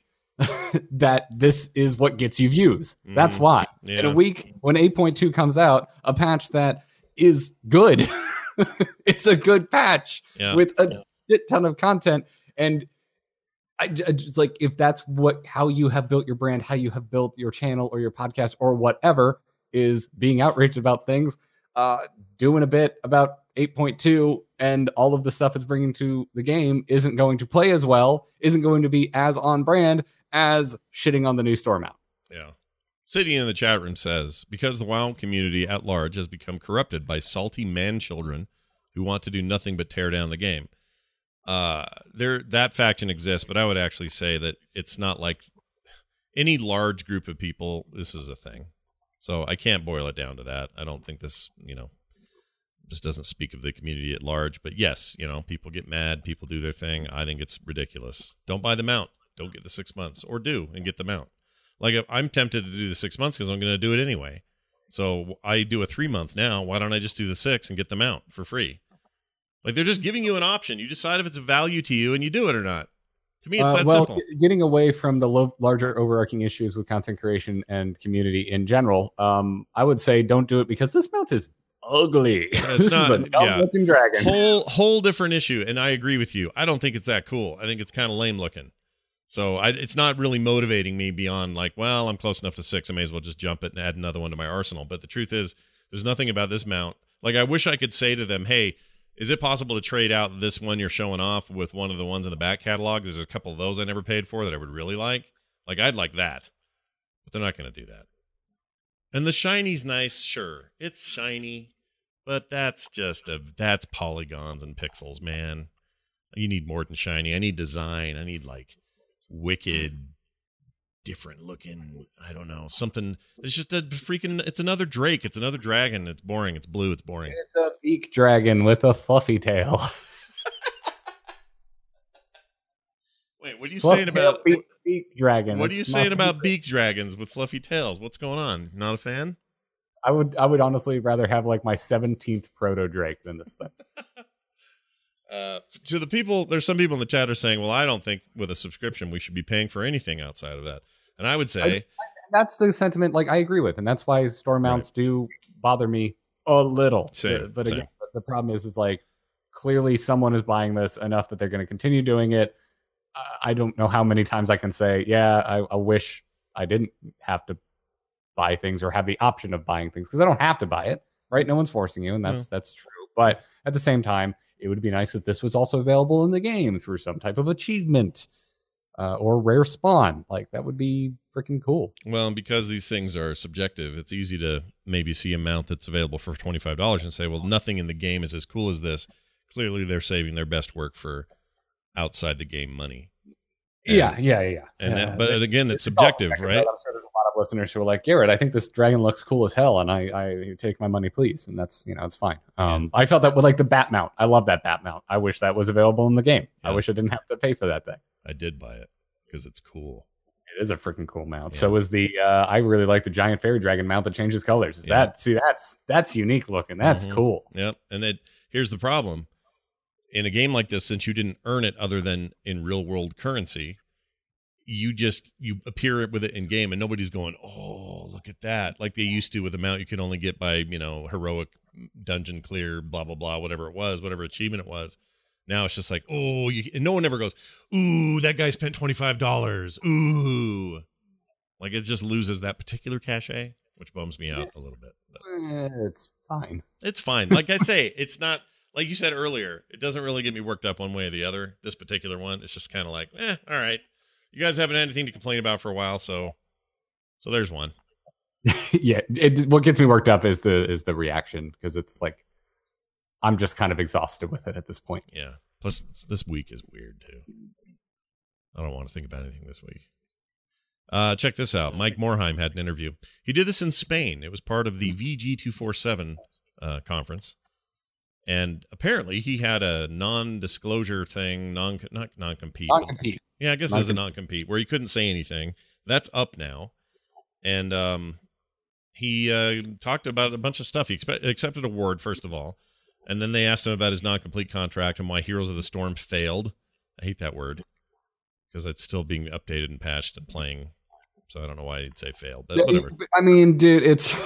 that this is what gets you views. Mm, That's why. Yeah. In a week when eight point two comes out, a patch that is good, it's a good patch yeah. with a... Yeah. Shit ton of content, and I, I just like if that's what how you have built your brand, how you have built your channel or your podcast or whatever is being outraged about things, uh, doing a bit about eight point two and all of the stuff it's bringing to the game isn't going to play as well, isn't going to be as on brand as shitting on the new store mount. Yeah. City in the chat room says, because the WoW community at large has become corrupted by salty man children who want to do nothing but tear down the game. Uh, there that faction exists, but I would actually say that it's not like any large group of people. This is a thing, so I can't boil it down to that. I don't think this, you know, this doesn't speak of the community at large. But yes, you know, people get mad, people do their thing. I think it's ridiculous. Don't buy the mount. Don't get the six months, or do and get the mount. Like if I'm tempted to do the six months because I'm going to do it anyway. So I do a three month now. Why don't I just do the six and get the mount for free? Like, they're just giving you an option. You decide if it's of value to you and you do it or not. To me, it's uh, that well, simple. Getting away from the lo- larger overarching issues with content creation and community in general, um, I would say don't do it because this mount is ugly. It's this not, is a dumb-looking yeah. dragon. Whole, whole different issue, and I agree with you. I don't think it's that cool. I think it's kind of lame-looking. So I, it's not really motivating me beyond, like, well, I'm close enough to six. I may as well just jump it and add another one to my arsenal. But the truth is, there's nothing about this mount. Like, I wish I could say to them, hey, is it possible to trade out this one you're showing off with one of the ones in the back catalog? There's a couple of those I never paid for that I would really like. Like, I'd like that. But they're not going to do that. And the shiny's nice, sure. It's shiny. But that's just a, that's polygons and pixels, man. You need more than shiny. I need design. I need, like, wicked, different looking, I don't know, something. It's just a freaking, it's another Drake. It's another dragon. It's boring. It's blue. It's boring. It's a beak dragon with a fluffy tail. Wait, what are you fluffy saying about beak, beak dragon? What are you saying about beak dragons with fluffy tails? What's going on? Not a fan? I would, I would honestly rather have like my seventeenth proto Drake than this thing. Uh, to the people, there's some people in the chat are saying, well, I don't think with a subscription we should be paying for anything outside of that. And I would say I, I, that's the sentiment like I agree with, and that's why store mounts right. do bother me a little. Same, but same. again, the problem is is like clearly someone is buying this enough that they're going to continue doing it. I don't know how many times I can say, yeah, I, I wish I didn't have to buy things or have the option of buying things, because I don't have to buy it, right? No one's forcing you, and that's mm. that's true. But at the same time, it would be nice if this was also available in the game through some type of achievement uh, or rare spawn. Like, that would be freaking cool. Well, because these things are subjective, it's easy to maybe see a mount that's available for twenty-five dollars and say, well, nothing in the game is as cool as this. Clearly, they're saving their best work for outside the game money. And, yeah, yeah, yeah. And yeah. That, but again, it's, it's subjective, right? I'm sure there's a lot of listeners who are like, Garrett, I think this dragon looks cool as hell, and I, I take my money, please. And that's, you know, it's fine. Um, yeah. I felt that with like the bat mount. I love that bat mount. I wish that was available in the game. Yeah. I wish I didn't have to pay for that thing. I did buy it because it's cool. It is a freaking cool mount. Yeah. So is the uh, I really like the giant fairy dragon mount that changes colors. Is yeah. that see that's that's unique looking. That's mm-hmm. cool. Yep. And it here's the problem. In a game like this, since you didn't earn it other than in real world currency, you just you appear with it in game and nobody's going, oh, look at that, like they used to with a mount you could only get by, you know, heroic dungeon clear, blah blah blah, whatever it was, whatever achievement it was. Now it's just like, oh, you, and no one ever goes, ooh, that guy spent twenty-five dollars, ooh, like it just loses that particular cachet, which bums me out a little bit. But it's fine. It's fine. Like I say, it's not like you said earlier. It doesn't really get me worked up one way or the other. This particular one, it's just kind of like, eh, all right. You guys haven't had anything to complain about for a while, so so there's one. yeah, it, what gets me worked up is the is the reaction, because it's like I'm just kind of exhausted with it at this point. Yeah. Plus, this week is weird too. I don't want to think about anything this week. Uh, check this out. Mike Morhaime had an interview. He did this in Spain. It was part of the V G two forty-seven uh, conference. And apparently he had a non-disclosure thing, non not non-compete. Non-compete. Yeah, I guess non-compete. there's a non-compete where he couldn't say anything. That's up now. And um, he uh, talked about a bunch of stuff. He expe- accepted a award, first of all. And then they asked him about his non-complete contract and why Heroes of the Storm failed. I hate that word because it's still being updated and patched and playing. So I don't know why he'd say failed, but whatever. I mean, dude, it's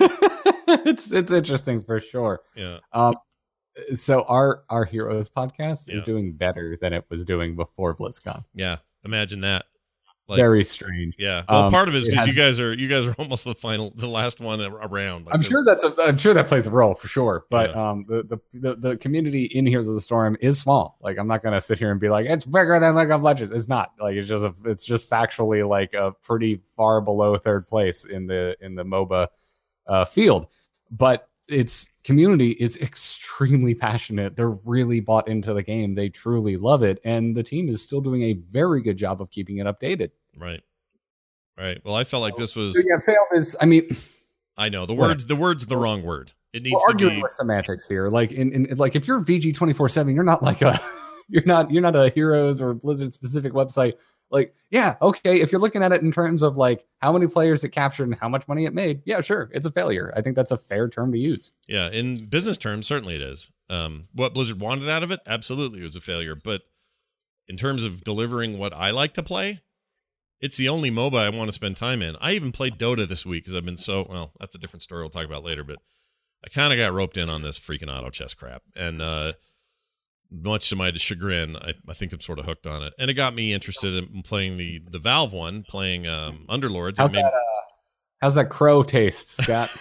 it's it's interesting for sure. Yeah. Um, so our our Heroes podcast Yeah. is doing better than it was doing before BlizzCon. Yeah. Imagine that. Like, Very strange. Yeah. Well, Um, part of it is it because has- you guys are you guys are almost the final, the last one around. Like I'm the- sure that's a, I'm sure that plays a role for sure. But Yeah. um, the, the the the community in Heroes of the Storm is small. Like, I'm not gonna sit here and be like it's bigger than League of Legends. It's not. Like, it's just a, it's just factually like a pretty far below third place in the in the MOBA uh, field. But its community is extremely passionate. They're really bought into the game. They truly love it, and the team is still doing a very good job of keeping it updated. Right. Right. Well, I felt like this was. So yeah, failed is. I mean, I know the What? words. The word's the wrong word. It needs we're to arguing be. with semantics here. Like in, in like if you're V G twenty-four seven, you're not like a you're not you're not a Heroes or Blizzard specific website. Like, yeah, okay, if you're looking at it in terms of like how many players it captured and how much money it made, yeah, sure, it's a failure. I think that's a fair term to use. Yeah, in business terms, certainly it is. Um, what Blizzard wanted out of it, absolutely, it was a failure. But in terms of delivering what I like to play, it's the only MOBA I want to spend time in. I even played Dota this week because I've been so well. That's a different story we'll talk about later. But I kind of got roped in on this freaking auto chess crap, and uh, much to my chagrin, I, I think I'm sort of hooked on it, and it got me interested in playing the the Valve one, playing um, Underlords. How's It made- that? Uh, how's that crow taste, Scott?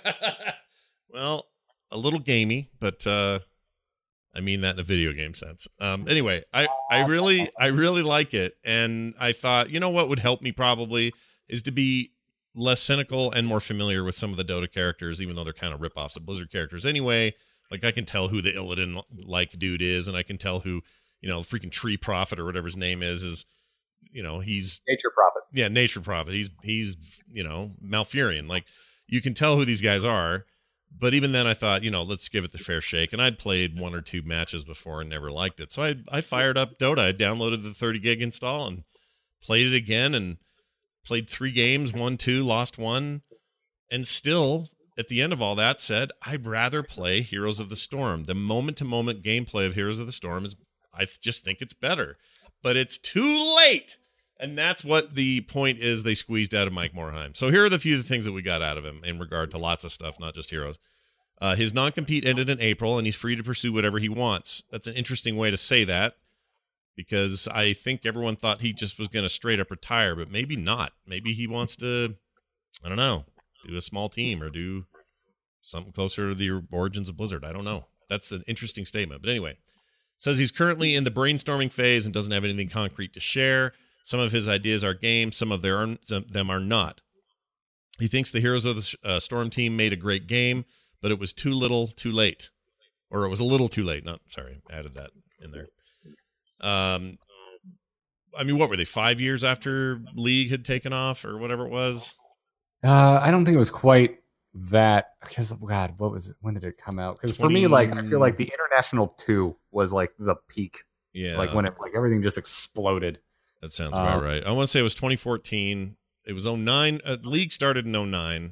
Well, a little gamey, but uh, I mean that in a video game sense. Um, anyway, I, I really I really like it, and I thought, you know what would help me probably is to be less cynical and more familiar with some of the Dota characters, even though they're kind of ripoffs of Blizzard characters anyway. Like, I can tell who the Illidan like dude is, and I can tell who, you know, freaking Tree Prophet or whatever his name is is, you know, he's Nature Prophet. yeah, Nature Prophet. He's he's you know Malfurion. Like, you can tell who these guys are. But even then, I thought, you know, let's give it the fair shake. And I'd played one or two matches before and never liked it, so I I fired up Dota. I downloaded the thirty gig install and played it again, and played three games, won two, lost one, and still at the end of all that said, I'd rather play Heroes of the Storm. The moment to moment gameplay of Heroes of the Storm is, I just think it's better, but it's too late. And that's what the point is they squeezed out of Mike Morhaime. So here are the few things that we got out of him in regard to lots of stuff, not just Heroes. Uh, his non-compete ended in April, and he's free to pursue whatever he wants. That's an interesting way to say that, because I think everyone thought he just was going to straight up retire, but maybe not. Maybe he wants to, I don't know, do a small team or do something closer to the origins of Blizzard. I don't know. That's an interesting statement. But anyway, says he's currently in the brainstorming phase and doesn't have anything concrete to share. Some of his ideas are games, some of their some, them are not. He thinks the Heroes of the uh, Storm team made a great game, but it was too little, too late. Or it was a little too late. Not sorry, added that in there. Um, I mean, what were they? Five years after League had taken off, or whatever it was. Uh, I don't think it was quite that. Because God, what was it? When did it come out? Because for me, like, I feel like the International two was like the peak. Yeah, Like when it, like everything just exploded. that sounds about Um, right. I want to say it was twenty fourteen. It was oh nine. Uh, League started in oh nine.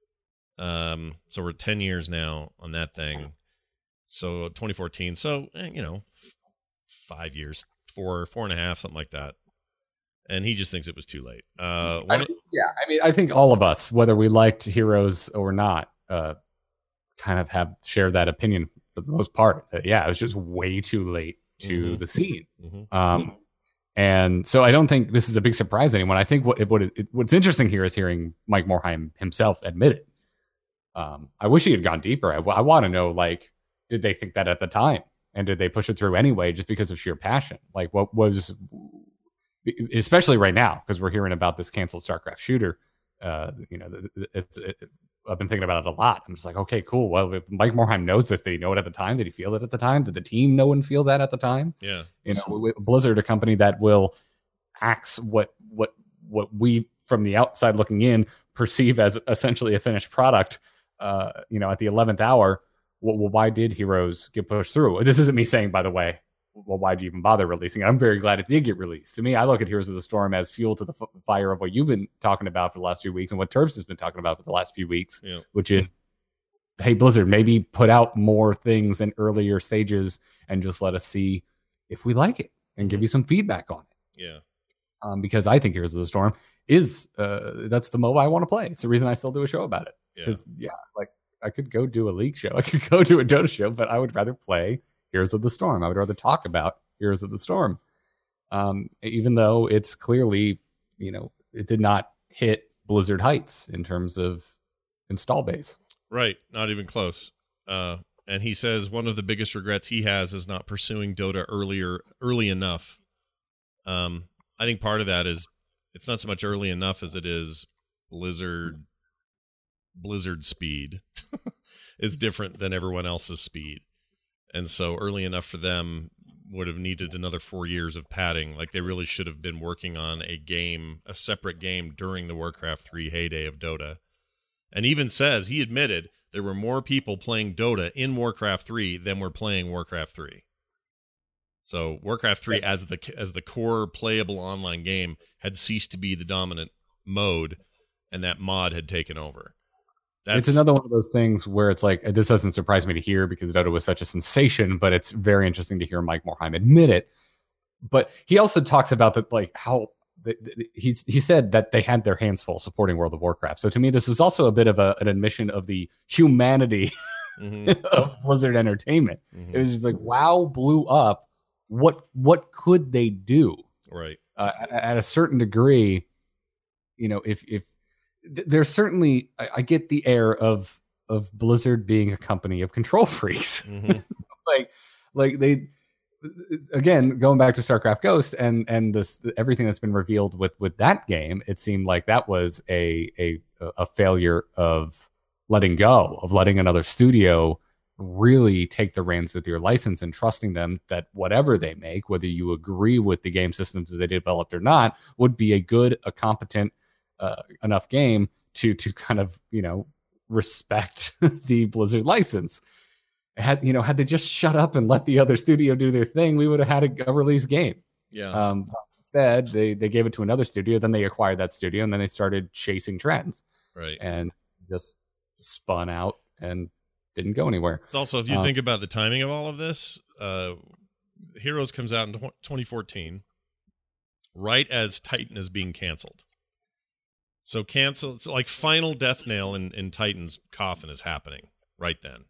Um, so we're ten years now on that thing. So twenty fourteen. So eh, you know, f- five years, four, four and a half, something like that. And he just thinks it was too late. Uh, I one, mean, yeah, I mean, I think all of us, whether we liked Heroes or not, uh, kind of have shared that opinion for the most part. That, yeah, it was just way too late to Mhm. the scene. mhm. Um, and so I don't think this is a big surprise to anyone. I think what what it, what's interesting here is hearing Mike Morhaime himself admit it. Um, I wish he had gone deeper. I, I want to know, like, did they think that at the time, and did they push it through anyway just because of sheer passion? Like, what was, especially right now, because we're hearing about this canceled StarCraft shooter. Uh, you know, it's. It, I've been thinking about it a lot. I'm just like, okay, cool. Well, if Mike Morhaime knows this, did he know it at the time? Did he feel it at the time? Did the team know and feel that at the time? Yeah. You know, Blizzard, a company that will axe what what what we from the outside looking in perceive as essentially a finished product. Uh, you know, at the eleventh hour, well, well, why did Heroes get pushed through? This isn't me saying, by the way, well, why'd you even bother releasing it? I'm very glad it did get released. To me, I look at Heroes of the Storm as fuel to the f- fire of what you've been talking about for the last few weeks and what Terps has been talking about for the last few weeks, yeah. which is, hey, Blizzard, maybe put out more things in earlier stages and just let us see if we like it and give you some feedback on it. Yeah. Um, because I think Heroes of the Storm is, uh, that's the MOBA I want to play. It's the reason I still do a show about it. Because, yeah. yeah, like I could go do a League show. I could go do a Dota show, but I would rather play Heroes of the Storm. I would rather talk about Heroes of the Storm. Um, even though it's clearly, you know, it did not hit Blizzard heights in terms of install base. Right. Not even close. Uh, and he says one of the biggest regrets he has is not pursuing Dota earlier, early enough. Um, I think part of that is it's not so much early enough as it is Blizzard, Blizzard speed is different than everyone else's speed. And so early enough for them would have needed another four years of padding. Like they really should have been working on a game, a separate game during the Warcraft three heyday of Dota. And even says, he admitted there were more people playing Dota in Warcraft three than were playing Warcraft three. So Warcraft three as the as the core playable online game had ceased to be the dominant mode, and that mod had taken over. That's, it's another one of those things where it's like, this doesn't surprise me to hear because Dota was such a sensation, but it's very interesting to hear Mike Morhaime admit it. But he also talks about that, like how the, the, he's, he said that they had their hands full supporting World of Warcraft. So to me, this is also a bit of a, an admission of the humanity mm-hmm. of Blizzard Entertainment. Mm-hmm. It was just like, WoW blew up. What, what could they do? Right. Uh, at, at a certain degree, you know, if, if, there's certainly, I, I get the air of of Blizzard being a company of control freaks. Mm-hmm. like, like they, again, going back to StarCraft Ghost and and this everything that's been revealed with with that game, it seemed like that was a a a failure of letting go, of letting another studio really take the reins with your license and trusting them that whatever they make, whether you agree with the game systems that they developed or not, would be a good, a competent, Uh, enough game to to kind of, you know, respect the Blizzard license. Had you know had they just shut up and let the other studio do their thing, we would have had a, a release game. Yeah. Um, instead, they they gave it to another studio, then they acquired that studio, and then they started chasing trends. Right. And just spun out and didn't go anywhere. It's also, if you um, think about the timing of all of this, uh, Heroes comes out in twenty fourteen, right as Titan is being canceled. So cancel, it's like final death nail in, in Titan's coffin is happening right then.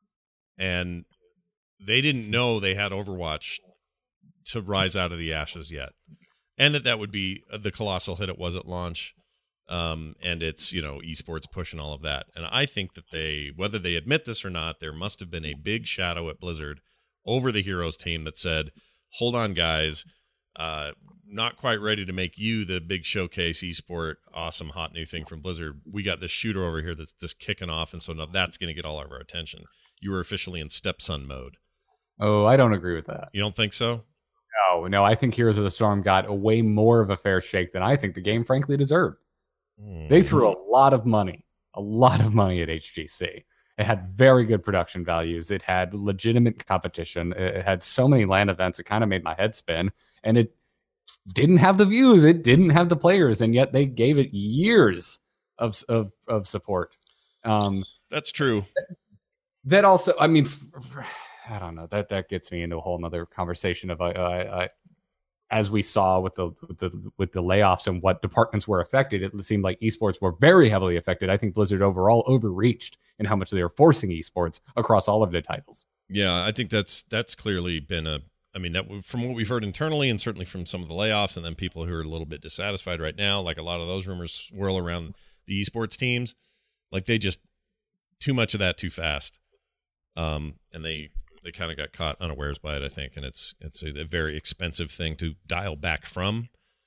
And they didn't know they had Overwatch to rise out of the ashes yet. And that that would be the colossal hit it was at launch. Um, and it's, you know, esports push and all of that. And I think that they, whether they admit this or not, there must have been a big shadow at Blizzard over the Heroes team that said, hold on, guys, uh, not quite ready to make you the big showcase esport awesome hot new thing from Blizzard. We got this shooter over here that's just kicking off, and so now that's going to get all of our attention. You were officially in stepson mode. Oh, I don't agree with that. You don't think so? No, no. I think Heroes of the Storm got a way more of a fair shake than I think the game frankly deserved. Mm. They threw a lot of money, a lot of money at H G C. It had very good production values. It had legitimate competition. It had so many LAN events. It kind of made my head spin, and it didn't have the views, it didn't have the players, and yet they gave it years of of, of support. Um, That's true. That also, I mean, I don't know. That that gets me into a whole nother conversation of, uh, uh, as we saw with the, with the with the layoffs and what departments were affected. It seemed like esports were very heavily affected. I think Blizzard overall overreached in how much they were forcing esports across all of their titles. Yeah, I think that's that's clearly been a. I mean, that from what we've heard internally, and certainly from some of the layoffs, and then people who are a little bit dissatisfied right now, like a lot of those rumors swirl around the esports teams, like they just too much of that too fast, um, and they they kind of got caught unawares by it, I think, and it's it's a, a very expensive thing to dial back from.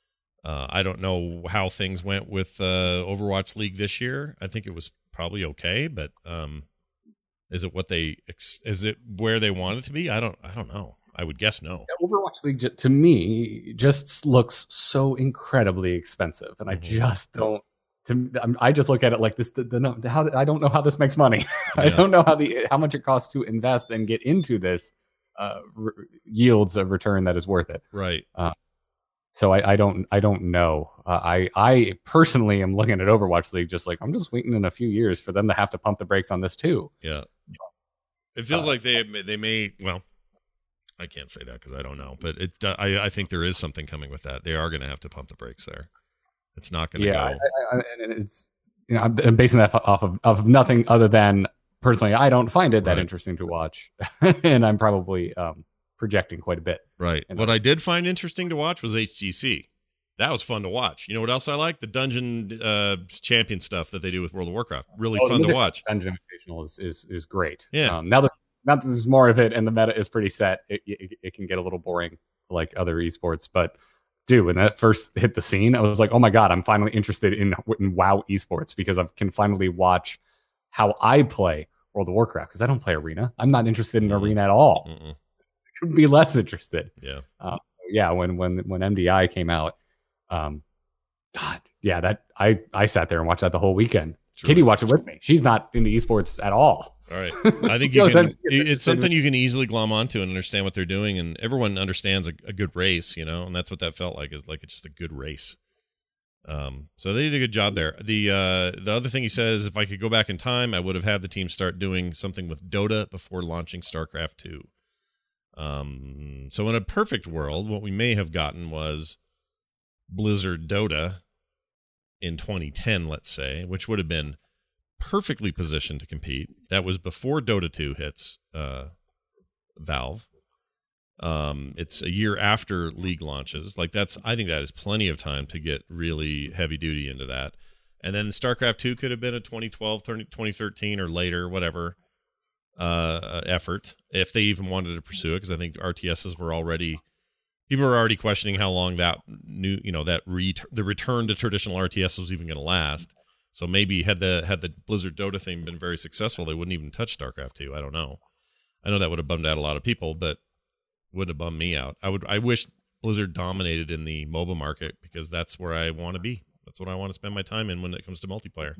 Uh, I don't know how things went with uh, Overwatch League this year. I think it was probably okay, but um, is it what they ex- is it where they want it to be? I don't I don't know. I would guess no. Overwatch League to me just looks so incredibly expensive, and mm-hmm. I just don't. To I just look at it like this. The, the, how I don't know how this makes money. Yeah. I don't know how the how much it costs to invest and get into this uh, re- yields a return that is worth it. Right. Uh, So I, I don't I don't know. Uh, I I personally am looking at Overwatch League just like I'm just waiting in a few years for them to have to pump the brakes on this too. Yeah, it feels uh, like they they may. Well, I can't say that because I don't know, but it I I think there is something coming with that. They are going to have to pump the brakes there. It's not going to yeah, go. I, I, and it's you know I'm, I'm basing that off of, of nothing other than personally I don't find it that right. interesting to watch, and I'm probably. Um, projecting quite a bit. Right. And what I did find interesting to watch was H G C. That was fun to watch. You know what else I like? The Dungeon uh, Champion stuff that they do with World of Warcraft. Really oh, fun to watch. Dungeon Invitational is, is is great. Yeah. Um, now that now that there's more of it and the meta is pretty set, it, it, it can get a little boring like other esports. But dude, when that first hit the scene, I was like, oh my god, I'm finally interested in, in WoW esports because I can finally watch how I play World of Warcraft because I don't play Arena. I'm not interested in Mm-mm. Arena at all. Mm-mm. Could be less interested. Yeah. Uh, yeah. When, when, when M D I came out, um, God, yeah, that I, I sat there and watched that the whole weekend. True. Katie watched it with me. She's not into esports at all. All right. I think you can, it's something you can easily glom onto and understand what they're doing. And everyone understands a, a good race, you know, and that's what that felt like is like, it's just a good race. Um, so they did a good job there. The, uh, the other thing he says, if I could go back in time, I would have had the team start doing something with Dota before launching StarCraft two. Um, so in a perfect world, what we may have gotten was Blizzard Dota in twenty ten, let's say, which would have been perfectly positioned to compete. That was before Dota two hits uh, Valve. Um, it's a year after League launches. Like that's, I think that is plenty of time to get really heavy duty into that. And then StarCraft two could have been a twenty twelve, twenty thirteen or later, whatever. Uh, effort if they even wanted to pursue it, because I think R T Ss were already people were already questioning how long that new you know that re- the return to traditional R T S was even going to last. So maybe had the had the Blizzard Dota thing been very successful, they wouldn't even touch StarCraft two. I don't know. I know that would have bummed out a lot of people, but wouldn't have bummed me out. I would. I wish Blizzard dominated in the mobile market because that's where I want to be. That's what I want to spend my time in when it comes to multiplayer.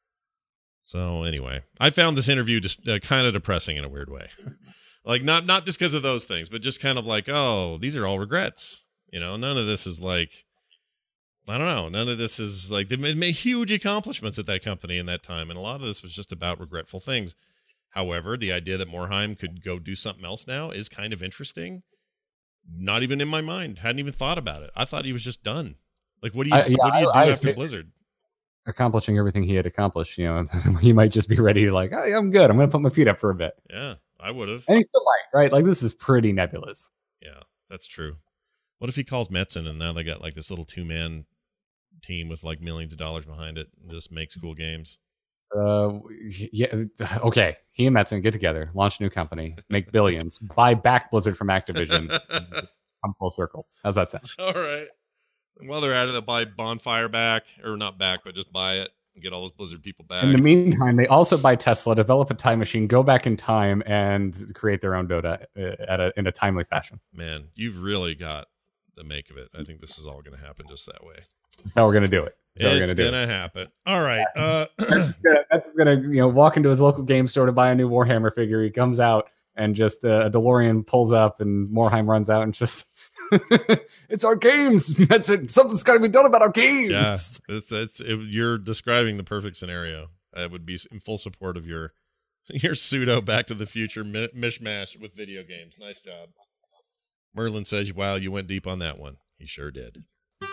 So anyway, I found this interview just uh, kind of depressing in a weird way. Like not not just because of those things, but just kind of like, oh, these are all regrets. You know, none of this is like, I don't know. None of this is like, they made, made huge accomplishments at that company in that time. And a lot of this was just about regretful things. However, the idea that Morhaime could go do something else now is kind of interesting. Not even in my mind. Hadn't even thought about it. I thought he was just done. Like, what do you, I, yeah, what do, you do I, after I, Blizzard? Accomplishing everything he had accomplished, you know, he might just be ready to like, hey, I'm good. I'm going to put my feet up for a bit. Yeah, I would have. And he's still might, right? Like, this is pretty nebulous. Yeah, that's true. What if he calls Metzen and now they got like this little two man team with like millions of dollars behind it and just makes cool games? Uh, yeah. Okay. He and Metzen get together, launch a new company, make billions, buy back Blizzard from Activision, come full circle. How's that sound? All right. And while they're at it, they'll buy Bonfire back, or not back, but just buy it and get all those Blizzard people back. In the meantime, they also buy Tesla, develop a time machine, go back in time, and create their own Dota at a, in a timely fashion. Man, you've really got the make of it. I think this is all going to happen just that way. That's how we're going to do it. That's it's going to happen. All right. Uh, That's going to you know walk into his local game store to buy a new Warhammer figure. He comes out and just uh, a DeLorean pulls up and Morhaime runs out and just... It's our games. That's it. Something's got to be done about our games. Yeah, it's, it's it, you're describing the perfect scenario. I would be in full support of your your pseudo Back to the Future mi- mishmash with video games. Nice job. Merlin says, "Wow, you went deep on that one." He sure did.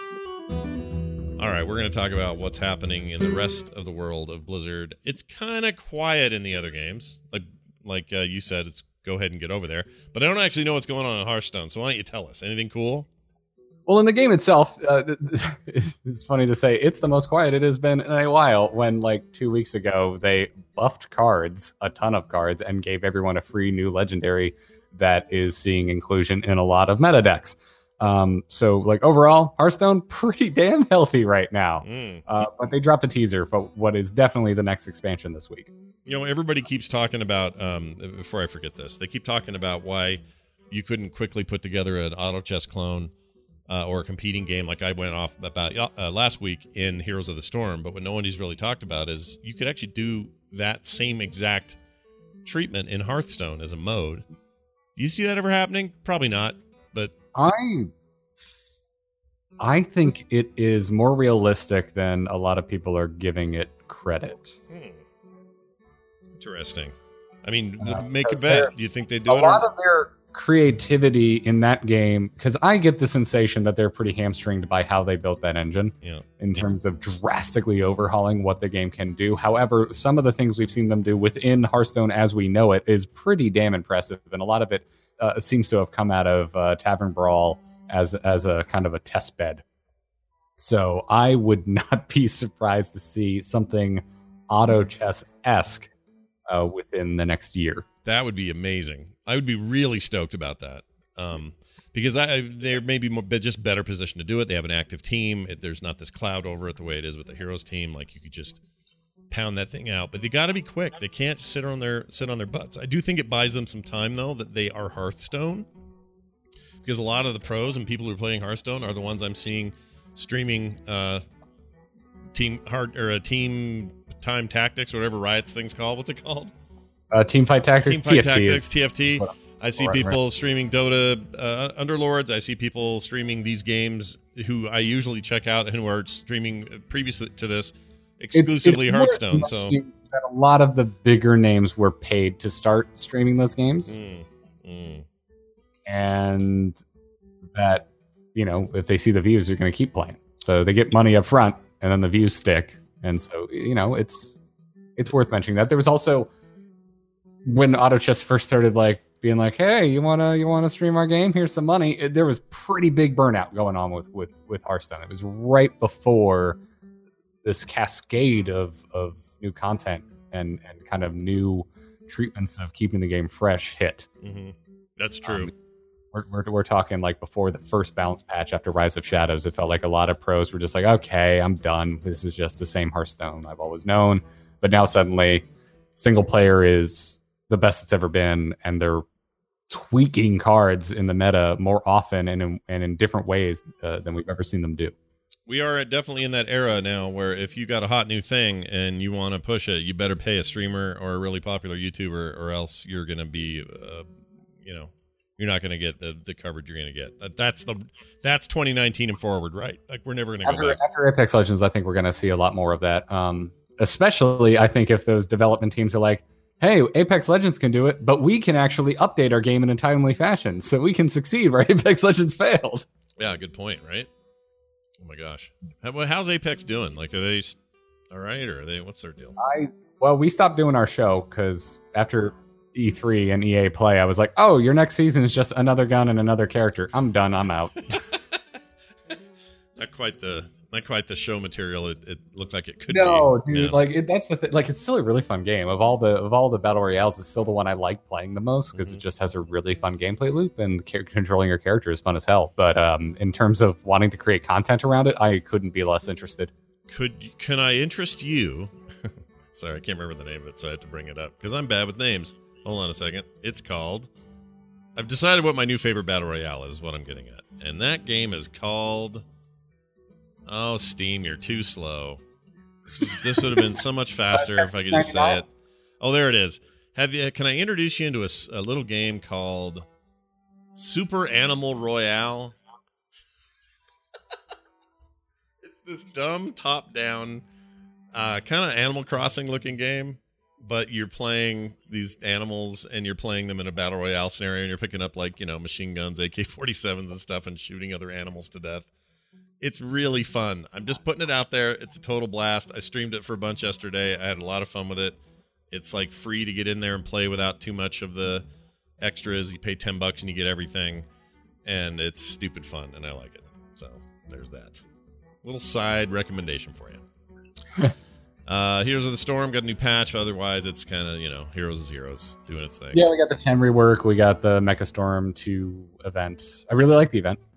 All right, we're going to talk about what's happening in the rest of the world of Blizzard. It's kind of quiet in the other games, like like uh, you said. It's go ahead and get over there. But I don't actually know what's going on in Hearthstone, so why don't you tell us? Anything cool? Well, in the game itself, uh, it's funny to say, it's the most quiet it has been in a while when, like, two weeks ago, they buffed cards, a ton of cards, and gave everyone a free new legendary that is seeing inclusion in a lot of meta decks. Um, so like overall, Hearthstone pretty damn healthy right now. Mm. Uh, but they dropped a teaser for what is definitely the next expansion this week. You know, everybody keeps talking about, um, before I forget this, they keep talking about why you couldn't quickly put together an auto chess clone uh, or a competing game like I went off about uh, last week in Heroes of the Storm. But what no one's really talked about is you could actually do that same exact treatment in Hearthstone as a mode. Do you see that ever happening? Probably not, but I I think it is more realistic than a lot of people are giving it credit. Hmm. Interesting. I mean, the, Uh, make a because bet. they're- Do you think they do A it? lot Or, of their creativity in that game, because I get the sensation that they're pretty hamstringed by how they built that engine yeah. in terms of drastically overhauling what the game can do. However, some of the things we've seen them do within Hearthstone as we know it is pretty damn impressive, and a lot of it uh, seems to have come out of uh, Tavern Brawl as as a kind of a test bed. So I would not be surprised to see something auto chess-esque uh, within the next year. That would be amazing. I would be really stoked about that. Um, because I, they're maybe more, just better positioned to do it. They have an active team. It, there's not this cloud over it the way it is with the Heroes team. Like you could just pound that thing out. But they got to be quick. They can't sit on their sit on their butts. I do think it buys them some time though that they are Hearthstone, because a lot of the pros and people who are playing Hearthstone are the ones I'm seeing streaming uh, team hard or a team time tactics or whatever Riot's thing's called. What's it called? Uh, team fight tactics, Team Fight T F T Tactics, is- T F T. I see Right, people streaming Dota uh, Underlords. I see people streaming these games who I usually check out and who are streaming previous to this exclusively it's Hearthstone. worth So mentioning that a lot of the bigger names were paid to start streaming those games, mm, mm. and that, you know, if they see the views, they're going to keep playing. So they get money up front, and then the views stick. And so, you know, it's it's worth mentioning that. There was also, when Auto Chess first started, like being like, "Hey, you wanna you wanna stream our game? Here's some money." It, there was pretty big burnout going on with with with Hearthstone. It was right before this cascade of of new content and and kind of new treatments of keeping the game fresh hit. Mm-hmm. That's true. Um, we're, we're we're talking like before the first balance patch after Rise of Shadows. It felt like a lot of pros were just like, "Okay, I'm done. This is just the same Hearthstone I've always known." But now suddenly, single player is the best it's ever been, and they're tweaking cards in the meta more often and in, and in different ways uh, than we've ever seen them do. We are definitely in that era now where if you got a hot new thing and you want to push it, you better pay a streamer or a really popular YouTuber, or else you're going to be, uh, you know, you're not going to get the, the coverage you're going to get. That's the that's twenty nineteen and forward, right? Like we're never going to go After, back. after Apex Legends, I think we're going to see a lot more of that. Um, especially, I think if those development teams are like, "Hey, Apex Legends can do it, but we can actually update our game in a timely fashion, so we can succeed where Apex Legends failed." Yeah, good point, right? Oh my gosh, How, well, how's Apex doing? Like, are they s- all right, or are they? What's their deal? I well, we stopped doing our show because after E three and E A Play, I was like, "Oh, your next season is just another gun and another character. I'm done. I'm out." Not quite the not quite the show material it, it looked like it could No, be. dude, Yeah. like it, that's the thing. Like, it's still a really fun game. Of all the of all the battle royales, it's still the one I like playing the most because Mhm. it just has a really fun gameplay loop, and ca- controlling your character is fun as hell. But um, in terms of wanting to create content around it, I couldn't be less interested. Could can I interest you? Sorry, I can't remember the name of it, so I have to bring it up because I'm bad with names. Hold on a second. It's called. I've decided what my new favorite battle royale is. Is what I'm getting at, and that game is called. Oh, Steam, you're too slow. This was this would have been so much faster if I could just say it. Oh, there it is. Have you? Can I introduce you into a, s- a little game called Super Animal Royale? It's this dumb top-down, uh, kind of Animal Crossing looking game, but you're playing these animals and you're playing them in a battle royale scenario, and you're picking up like you know machine guns, A K forty-sevens, and stuff, and shooting other animals to death. It's really fun. I'm just putting it out there. It's a total blast. I streamed it for a bunch yesterday. I had a lot of fun with it. It's like free to get in there and play without too much of the extras. You pay ten bucks and you get everything, and it's stupid fun, and I like it. So there's that little side recommendation for you. uh, Heroes of the Storm got a new patch. But otherwise, it's kind of you know Heroes is Heroes doing its thing. Yeah, we got the ten rework. We got the Mecha Storm two event. I really like the event.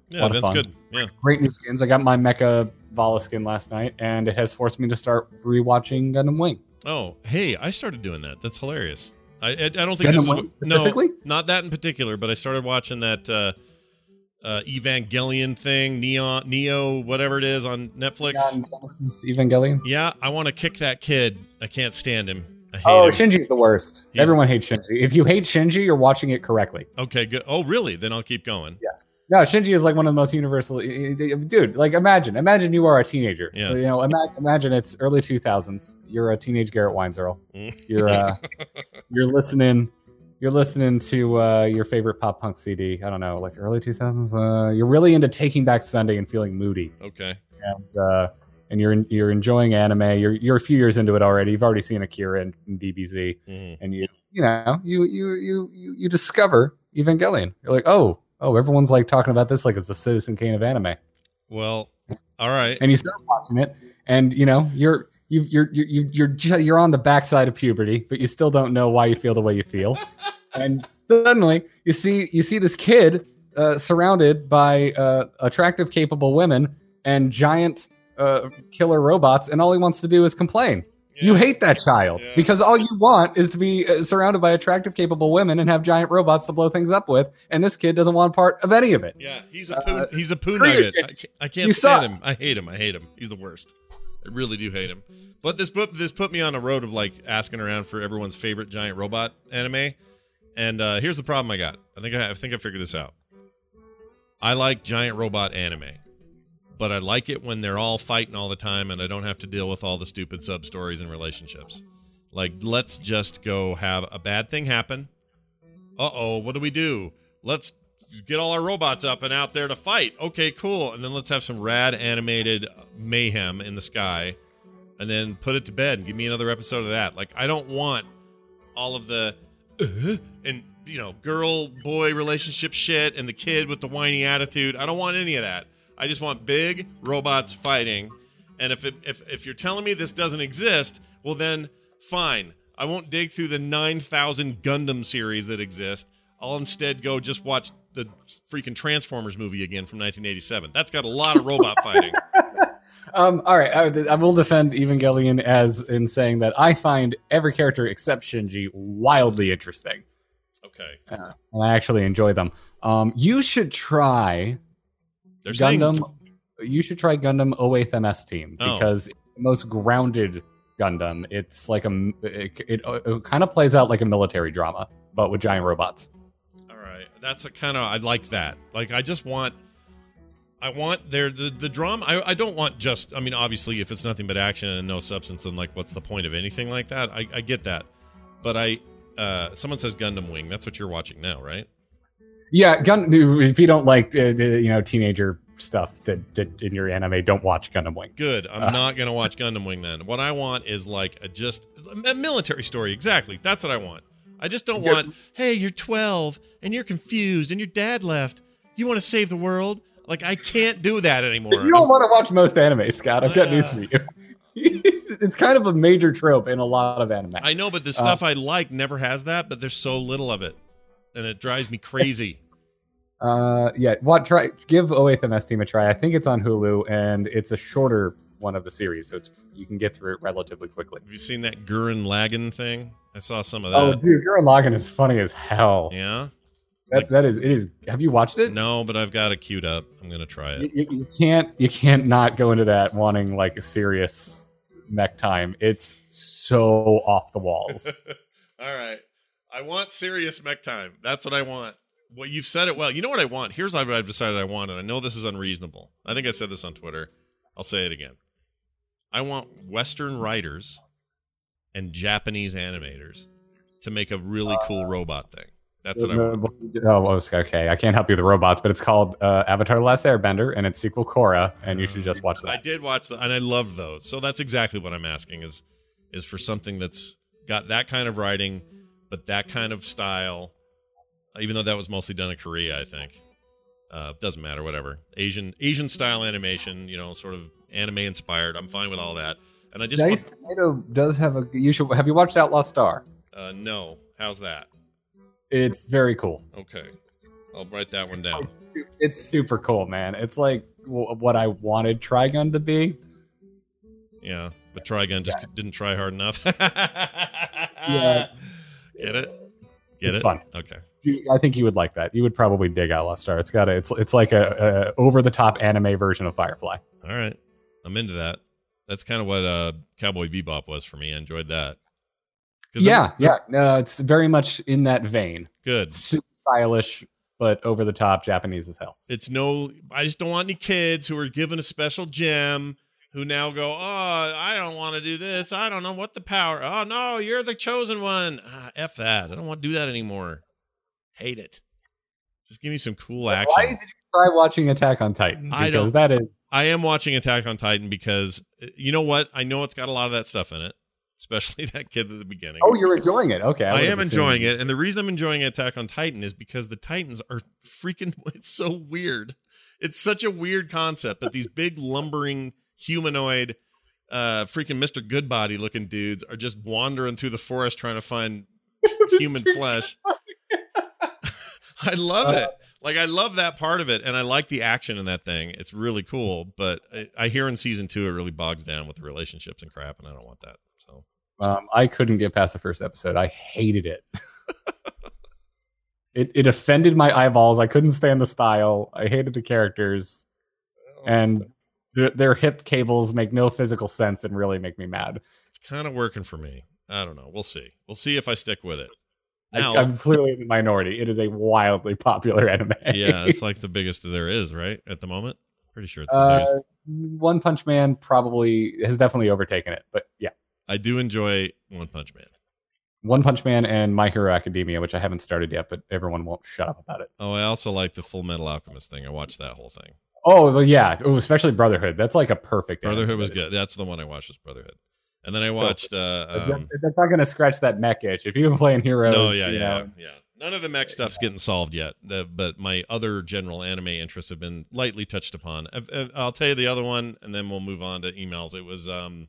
It's Yeah, that's good. Yeah. Great new skins. I got my Mecha Vala skin last night, and it has forced me to start rewatching Gundam Wing. Oh, hey, I started doing that. That's hilarious. I I, I don't think Gundam this Wing is specifically? no, not that in particular, but I started watching that uh, uh, Evangelion thing, Neon, Neo, whatever it is on Netflix. Neon Genesis Evangelion. Yeah, I want to kick that kid. I can't stand him. I hate Oh, him. Shinji's the worst. He's- Everyone hates Shinji. If you hate Shinji, you're watching it correctly. Okay, good. Oh, really? Then I'll keep going. Yeah. No, Shinji is like one of the most universal. Dude, like imagine, imagine you are a teenager. Yeah. You know, imagine, imagine it's early two thousands. You're a teenage Garrett Weinzierl. You're uh, you're listening. You're listening to uh, your favorite pop punk C D. I don't know, like early two thousands. Uh, you're really into Taking Back Sunday and feeling moody. Okay. And uh, and you're you're enjoying anime. You're you're a few years into it already. You've already seen Akira and, and D B Z, Mhm. and you you know you you you you you discover Evangelion. You're like, oh oh, everyone's like talking about this like it's a Citizen Kane of anime. Well, all right. And you start watching it, and you know you're you you're you're you're ju- you're on the backside of puberty, but you still don't know why you feel the way you feel. And suddenly you see you see this kid uh, surrounded by uh, attractive, capable women and giant uh, killer robots, and all he wants to do is complain. Yeah. You hate that child Yeah. because all you want is to be uh, surrounded by attractive, capable women and have giant robots to blow things up with. And this kid doesn't want part of any of it. Yeah, he's a poo, Uh, he's a poo screw your nugget. kid. I can't, I can't You stand suck. him. I hate him. I hate him. He's the worst. I really do hate him. But this put this put me on a road of like asking around for everyone's favorite giant robot anime. And uh, here's the problem I got. I think I, I think I figured this out. I like giant robot anime, but I like it when they're all fighting all the time, and I don't have to deal with all the stupid sub stories and relationships. Like, let's just go have a bad thing happen. Uh oh, what do we do? Let's get all our robots up and out there to fight. Okay, cool. And then let's have some rad animated mayhem in the sky, and then put it to bed and give me another episode of that. Like, I don't want all of the uh, and you know girl boy relationship shit and the kid with the whiny attitude. I don't want any of that. I just want big robots fighting. And if it, if if you're telling me this doesn't exist, well then fine. I won't dig through the nine thousand Gundam series that exist. I'll instead go just watch the freaking Transformers movie again from nineteen eighty-seven. That's got a lot of robot fighting. Um, all right, I, I will defend Evangelion as in saying that I find every character except Shinji wildly interesting. Okay. Uh, and I actually enjoy them. Um, you should try They're Gundam. saying You should try Gundam O eighth M S Team Oh. because it's the most grounded Gundam. It's like a it, it, it kind of plays out like a military drama, but with giant robots. all right. That's a kind of I like that. Like I just want I want there the the drama. I I don't want just I mean obviously if it's nothing but action and no substance, then like what's the point of anything like that? I I get that. But I uh someone says Gundam Wing. That's what you're watching now, right? Yeah, Gun. If you don't like uh, you know teenager stuff that, that in your anime, don't watch Gundam Wing. Good. I'm Uh. not going to watch Gundam Wing then. What I want is like a just a military story. Exactly. That's what I want. I just don't Good. want, hey, you're twelve and you're confused and your dad left. Do you want to save the world? Like, I can't do that anymore. You don't want to watch most anime, Scott. I've got Uh. news for you. It's kind of a major trope in a lot of anime. I know, but the stuff I like never has that, but there's so little of it. And it drives me crazy. Uh, yeah. What? Try give O eighth M S Team a try. I think it's on Hulu, and it's a shorter one of the series, so it's you can get through it relatively quickly. Have you seen that Gurren Lagann thing? I saw some of that. Oh, dude, Gurren Lagann is funny as hell. Yeah? That that is it is. Have you watched it? No, but I've got it queued up. I'm going to try You, it. you, you can't you can't not go into that wanting like a serious mech time. It's so off the walls. All right. I want serious mech time. That's what I want. Well, you've said it well. You know what I want? Here's what I've decided I want, and I know this is unreasonable. I think I said this on Twitter. I'll say it again. I want Western writers and Japanese animators to make a really cool robot thing. That's what I want. Oh, well, okay. I can't help you with the robots, but it's called uh, Avatar: The Last Airbender, and it's sequel Korra, and you should just watch I that. did watch the, and I love those. So that's exactly what I'm asking is is for something that's got that kind of writing, but that kind of style. Even though that was mostly done in Korea, I think. Uh, doesn't matter, whatever. Asian Asian style animation, you know, sort of anime inspired. I'm fine with all that. And I just Dice want, Tomato does have a. You should have you watched Outlaw Star? uh, no. How's that? It's very cool. Okay. I'll write that one it's down. Like, it's super cool, man. It's like w- what I wanted Trigun to be. Yeah, but Trigun just yeah. didn't try hard enough. yeah. Get it? Get it's it? fun. Okay. I think you would like that. You would probably dig Outlaw Star. It's got a, it's it's like a, a over the top anime version of Firefly. All right, I'm into that. That's kind of what uh, Cowboy Bebop was for me. I enjoyed that. Yeah, I'm, yeah. No, it's very much in that vein. Good. Super stylish, but over the top, Japanese as hell. It's no. I just don't want any kids who are given a special gem who now go, oh, I don't want to do this. I don't know what the power. Oh no, you're the chosen one. Ah, F that. I don't want to do that anymore. Hate it. Just give me some cool action. Why did you try watching Attack on Titan? Because I don't. That is. I am watching Attack on Titan because you know what? I know it's got a lot of that stuff in it, especially that kid at the beginning. Oh, you're enjoying it. Okay. I, I am enjoying it. And the reason I'm enjoying Attack on Titan is because the Titans are freaking, it's so weird. It's such a weird concept that these big lumbering humanoid, uh, freaking Mister Goodbody looking dudes are just wandering through the forest trying to find human flesh. I love it. Like, I love that part of it, and I like the action in that thing. It's really cool, but I, I hear in season two it really bogs down with the relationships and crap, and I don't want that. So, um, I couldn't get past the first episode. I hated it. it it offended my eyeballs. I couldn't stand the style. I hated the characters, and their, their hip cables make no physical sense and really make me mad. It's kind of working for me. I don't know. We'll see. We'll see if I stick with it. Now, I, I'm clearly in the minority. It is a wildly popular anime. Yeah, it's like the biggest there is, right? At the moment, pretty sure it's the uh, biggest. One Punch Man probably has definitely overtaken it, but yeah, I do enjoy One Punch Man. One Punch Man and My Hero Academia, which I haven't started yet, but everyone won't shut up about it. Oh, I also like the Full Metal Alchemist thing. I watched that whole thing. Oh, well, yeah, oh, especially Brotherhood. That's like a perfect. Brotherhood was good. That's the one I watched. Was Brotherhood. And then I watched. So, uh, um, that's not going to scratch that mech itch. If you've been playing Heroes, no, yeah, you yeah, know, yeah. None of the mech stuff's getting solved yet. The, but my other general anime interests have been lightly touched upon. I've, I'll tell you the other one, and then we'll move on to emails. It was um,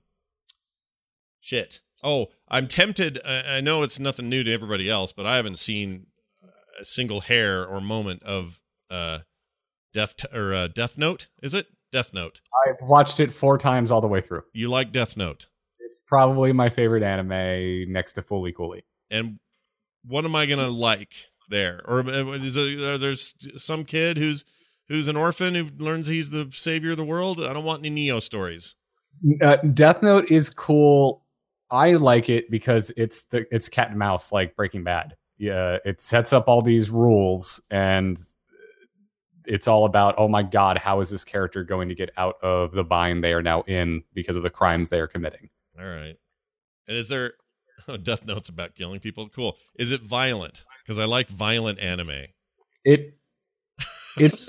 shit. Oh, I'm tempted. I, I know it's nothing new to everybody else, but I haven't seen a single hair or moment of uh, Death t- or uh, Death Note. Is it Death Note? I've watched it four times all the way through. You like Death Note? It's probably my favorite anime next to Fooly Cooly. And what am I gonna like there? Or is there, there's some kid who's who's an orphan who learns he's the savior of the world? I don't want any Neo stories. Uh, Death Note is cool. I like it because it's the it's cat and mouse like Breaking Bad. Yeah, it sets up all these rules and it's all about, oh my God, how is this character going to get out of the bind they are now in because of the crimes they are committing? All right. And is there oh, Death Note's about killing people? Cool. Is it violent? Because I like violent anime. It it's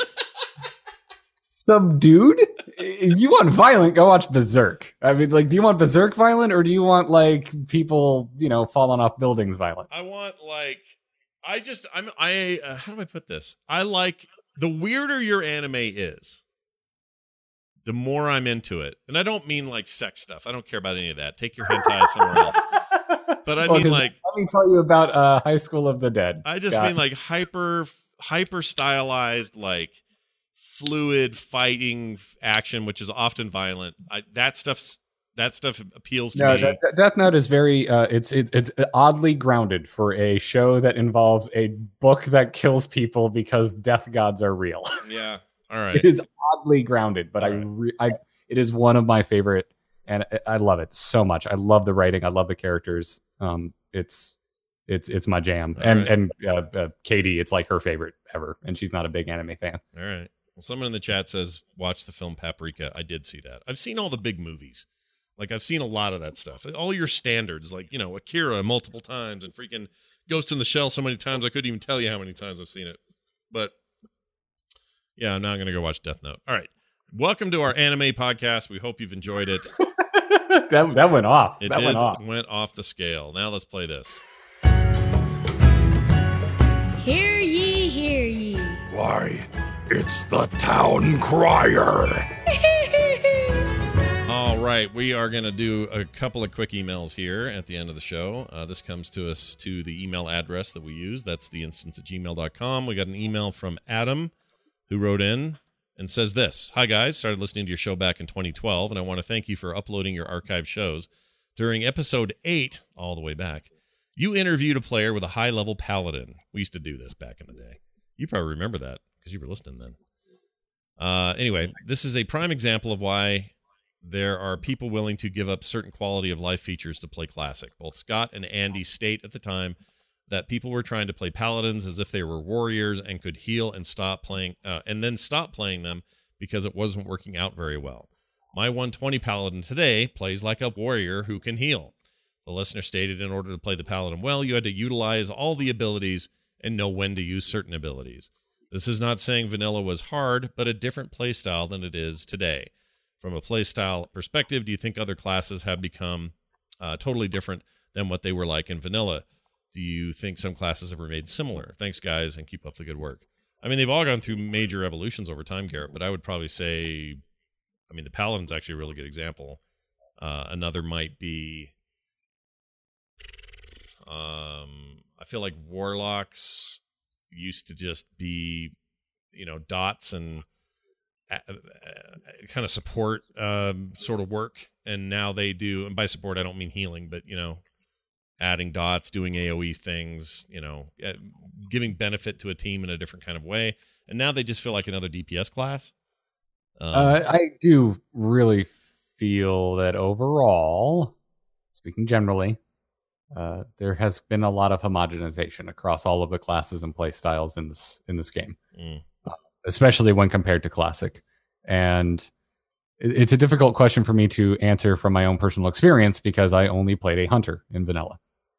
subdued. If you want violent, go watch Berserk. I mean, like, do you want Berserk violent or do you want like people, you know, falling off buildings violent? I want like I just I'm I uh, how do I put this? I like the weirder your anime is, the more I'm into it. And I don't mean like sex stuff. I don't care about any of that. Take your hentai somewhere else. But I well, mean like... Let me tell you about uh, High School of the Dead. I just Scott. mean like hyper, hyper stylized, like fluid fighting action, which is often violent. I, that stuff's... That stuff appeals to no, me. Death, Death Note is very, uh, it's, it's it's oddly grounded for a show that involves a book that kills people because death gods are real. Yeah, all right. It is oddly grounded, but all I, right. re- I, it is one of my favorite, and I love it so much. I love the writing. I love the characters. Um, it's, it's, it's my jam. All and right. and uh, uh, Katie, it's like her favorite ever, and she's not a big anime fan. All right. Well, someone in the chat says watch the film Paprika. I did see that. I've seen all the big movies. Like, I've seen a lot of that stuff. All your standards, like, you know, Akira multiple times and freaking Ghost in the Shell so many times, I couldn't even tell you how many times I've seen it. But, yeah, I'm now going to go watch Death Note. All right. Welcome to our anime podcast. We hope you've enjoyed it. that, that went off. It that did, went off. went off the scale. Now let's play this. Hear ye, hear ye. Why, it's the Town Crier. All right, we are going to do a couple of quick emails here at the end of the show. Uh, this comes to us to the email address that we use. That's the instance at gmail dot com. We got an email from Adam who wrote in and says this. Hi, guys. Started listening to your show back in twenty twelve, and I want to thank you for uploading your archive shows. During episode eight, all the way back, you interviewed a player with a high-level paladin. We used to do this back in the day. You probably remember that because you were listening then. Uh, anyway, this is a prime example of why there are people willing to give up certain quality of life features to play Classic. Both Scott and Andy state at the time that people were trying to play Paladins as if they were warriors and could heal and stop playing, uh, and then stop playing them because it wasn't working out very well. My one twenty Paladin today plays like a warrior who can heal. The listener stated in order to play the Paladin well, you had to utilize all the abilities and know when to use certain abilities. This is not saying vanilla was hard, but a different playstyle than it is today. From a playstyle perspective, do you think other classes have become uh, totally different than what they were like in vanilla? Do you think some classes have remained similar? Thanks, guys, and keep up the good work. I mean, they've all gone through major evolutions over time, Garrett, but I would probably say, I mean, the Paladin's actually a really good example. Uh, another might be, um, I feel like Warlocks used to just be, you know, dots and uh, uh, kind of support um, sort of work. And now they do, and by support, I don't mean healing, but, you know, adding dots, doing AoE things, you know, uh, giving benefit to a team in a different kind of way. And now they just feel like another D P S class. Um, uh, I do really feel that overall, speaking generally, uh, there has been a lot of homogenization across all of the classes and play styles in this in this game, mm. uh, especially when compared to Classic. And it, it's a difficult question for me to answer from my own personal experience because I only played a Hunter in vanilla.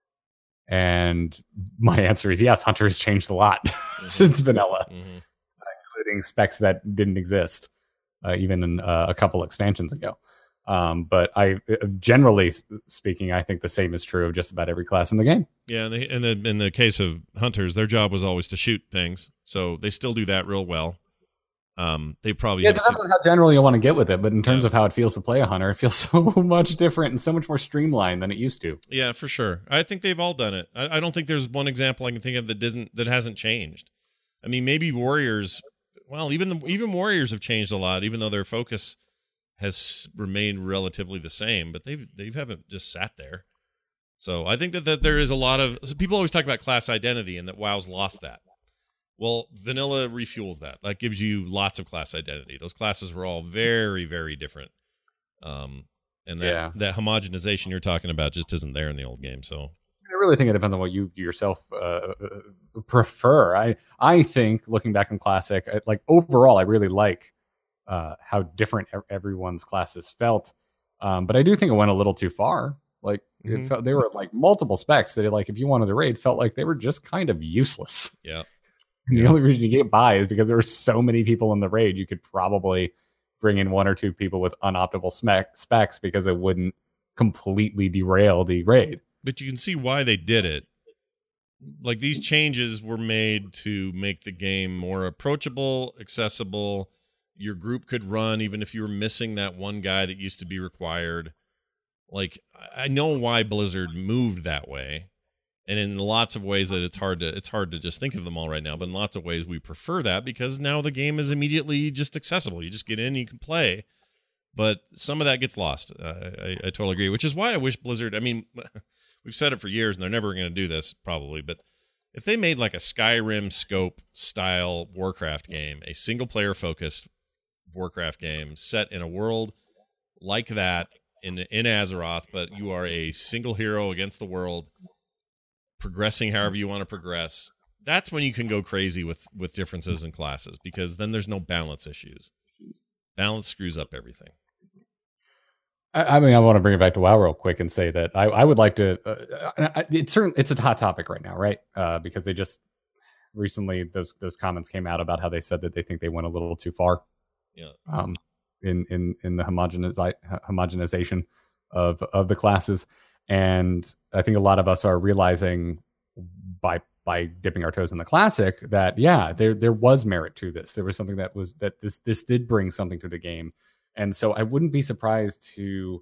And my answer is yes, Hunter has changed a lot mm-hmm. since vanilla, mm-hmm. uh, including specs that didn't exist uh, even in uh, a couple expansions ago. Um, but I, generally speaking, I think the same is true of just about every class in the game. Yeah, in the, in the in the case of Hunters, their job was always to shoot things, so they still do that real well. Um, they probably yeah, it depends on how general you want to get with it, but in terms yeah. of how it feels to play a Hunter, it feels so much different and so much more streamlined than it used to. Yeah, for sure. I think they've all done it. I, I don't think there's one example I can think of that doesn't that hasn't changed. I mean, maybe Warriors. Well, even the, even Warriors have changed a lot, even though their focus has remained relatively the same, but they've they haven't just sat there. So I think that, that there is a lot of so people always talk about class identity and that WoW's lost that. Well, vanilla refuels that. That gives you lots of class identity. Those classes were all very, very different. Um, and that, yeah. that homogenization you're talking about just isn't there in the old game. So I really think it depends on what you yourself uh, prefer. I I think looking back in Classic, like overall, I really like uh, how different everyone's classes felt. Um, but I do think it went a little too far. Like mm-hmm. it felt, they were like multiple specs that, like, if you wanted to raid, felt like they were just kind of useless. Yeah. The yeah. only reason you get by is because there were so many people in the raid. You could probably bring in one or two people with unoptimal spec- specs because it wouldn't completely derail the raid. But you can see why they did it. Like, these changes were made to make the game more approachable, accessible. Your group could run even if you were missing that one guy that used to be required. Like, I know why Blizzard moved that way. And in lots of ways that it's hard to it's hard to just think of them all right now, but in lots of ways we prefer that because now the game is immediately just accessible. You just get in, you can play. But some of that gets lost. Uh, I, I totally agree, which is why I wish Blizzard, I mean, we've said it for years and they're never going to do this probably, but if they made like a Skyrim scope style Warcraft game, a single player focused Warcraft game set in a world like that in in Azeroth, but you are a single hero against the world, progressing however you want to progress, that's when you can go crazy with with differences in classes, because then there's no balance issues. Balance screws up everything. I, I mean, I want to bring it back to WoW real quick and say that I, I would like to. Uh, it's certain it's a hot topic right now, right? Uh, because they just recently those those comments came out about how they said that they think they went a little too far. Yeah. Um. In in in the homogenize, homogenization of of the classes. And I think a lot of us are realizing by by dipping our toes in the Classic that, yeah, there there was merit to this. There was something that was that this this did bring something to the game. And so I wouldn't be surprised to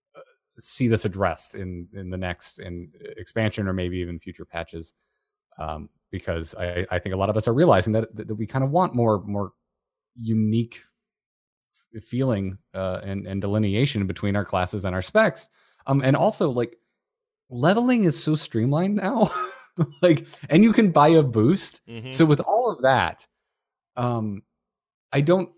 see this addressed in in the next in expansion or maybe even future patches, um, because I, I think a lot of us are realizing that that we kind of want more more unique feeling uh, and and delineation between our classes and our specs, um, and also like leveling is so streamlined now, like, and you can buy a boost. Mm-hmm. So with all of that, um, I don't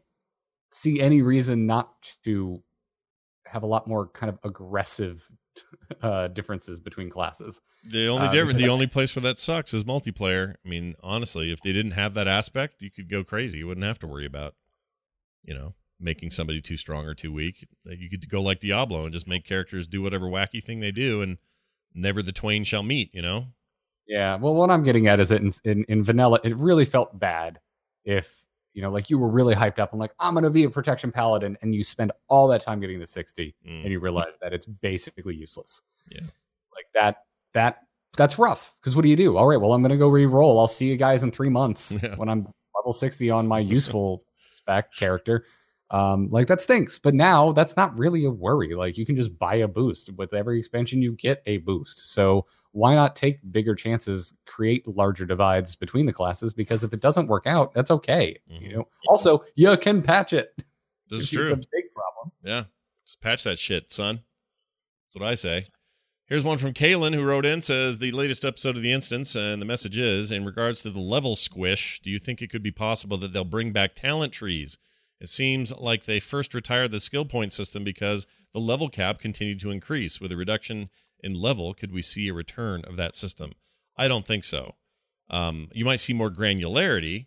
see any reason not to have a lot more kind of aggressive uh, differences between classes. The only uh, difference, the only place where that sucks is multiplayer. I mean, honestly, if they didn't have that aspect, you could go crazy. You wouldn't have to worry about, you know, making somebody too strong or too weak. You could go like Diablo and just make characters do whatever wacky thing they do, and never the twain shall meet, you know? Yeah, well, what I'm getting at is that in, in, in vanilla, it really felt bad if, you know, like you were really hyped up and like, I'm going to be a protection paladin, and you spend all that time getting the sixty mm. and you realize that it's basically useless. Yeah. Like that, that, that's rough. Because what do you do? All right, well, I'm going to go re-roll. I'll see you guys in three months yeah. when I'm level sixty on my useful spec character. Um, like that stinks. But now that's not really a worry. Like you can just buy a boost. With every expansion, you get a boost. So why not take bigger chances, create larger divides between the classes? Because if it doesn't work out, that's okay. Mm-hmm. You know. Also, you can patch it. This is true. It's a big problem. Yeah, just patch that shit, son. That's what I say. Here's one from Kaylin, who wrote in, says, the latest episode of The Instance, and the message is, in regards to the level squish, do you think it could be possible that they'll bring back talent trees? It seems like they first retired the skill point system because the level cap continued to increase. With a reduction in level, could we see a return of that system? I don't think so. Um, you might see more granularity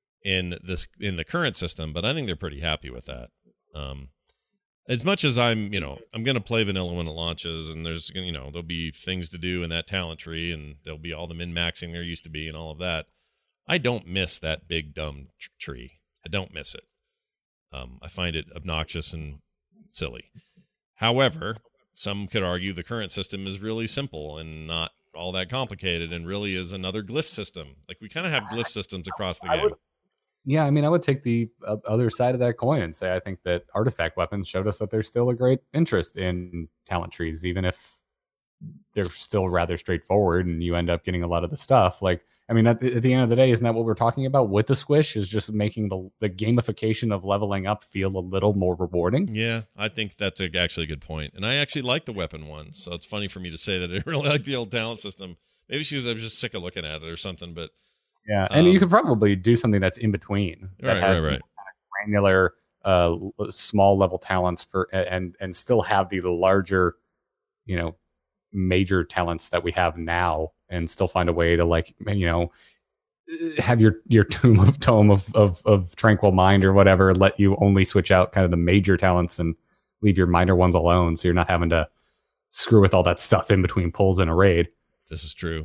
in this in the current system, but I think they're pretty happy with that. Um, as much as I'm, you know, I'm going to play vanilla when it launches, and there's, you know, there'll be things to do in that talent tree, and there'll be all the min-maxing there used to be and all of that. I don't miss that big dumb tr- tree. I don't miss it. Um, I find it obnoxious and silly. However, some could argue the current system is really simple and not all that complicated, and really is another glyph system. Like, we kind of have glyph systems across the game. Would, yeah, I mean, I would take the uh, other side of that coin and say I think that artifact weapons showed us that there's still a great interest in talent trees, even if they're still rather straightforward and you end up getting a lot of the stuff. Like, I mean, at the, at the end of the day, isn't that what we're talking about with the squish, is just making the, the gamification of leveling up feel a little more rewarding? Yeah, I think that's a, actually a good point. And I actually like the weapon ones, so it's funny for me to say that I really like the old talent system. Maybe because I was just sick of looking at it or something, but... Yeah, and um, you could probably do something that's in between. Right, that right, right. Kind of granular, uh, small level talents for, and and still have the larger, you know, major talents that we have now, and still find a way to, like, you know, have your your tomb of tome of, of of tranquil mind or whatever let you only switch out kind of the major talents and leave your minor ones alone, so you're not having to screw with all that stuff in between pulls in a raid. This is true.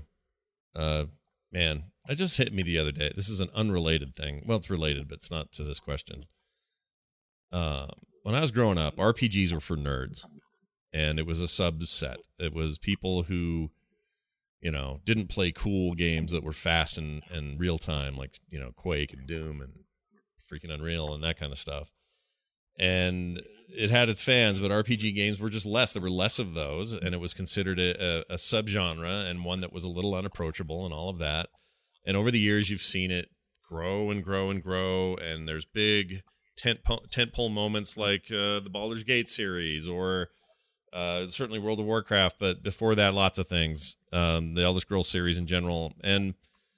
Uh, man, it just hit me the other day. This is an unrelated thing. Well, it's related, but it's not to this question. Uh, when I was growing up, R P Gs were for nerds, and it was a subset. It was people who, you know, didn't play cool games that were fast and, and real time, like, you know, Quake and Doom and freaking Unreal and that kind of stuff. And it had its fans, but R P G games were just less. There were less of those, and it was considered a, a, a subgenre, and one that was a little unapproachable and all of that. And over the years, you've seen it grow and grow and grow, and there's big tent tentpole moments like uh, the Baldur's Gate series, or uh, certainly World of Warcraft, but before that, lots of things. Um, the Elder Scrolls series in general, and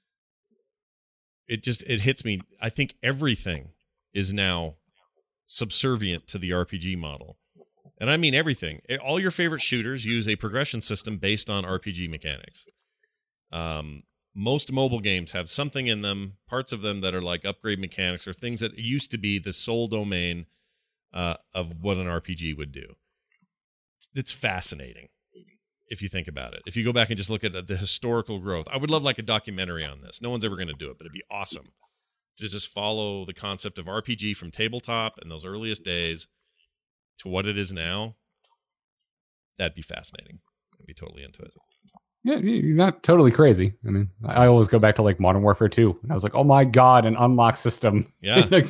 it just it hits me. I think everything is now subservient to the R P G model, and I mean everything. All your favorite shooters use a progression system based on R P G mechanics. Um. Most mobile games have something in them, parts of them that are like upgrade mechanics or things that used to be the sole domain uh, of what an R P G would do. It's fascinating if you think about it. If you go back and just look at the historical growth, I would love like a documentary on this. No one's ever going to do it, but it'd be awesome to just follow the concept of R P G from tabletop in those earliest days to what it is now. That'd be fascinating. I'd be totally into it. Yeah, you're not totally crazy. I mean, I always go back to like Modern Warfare two, and I was like, "Oh my god, an unlock system!" Yeah,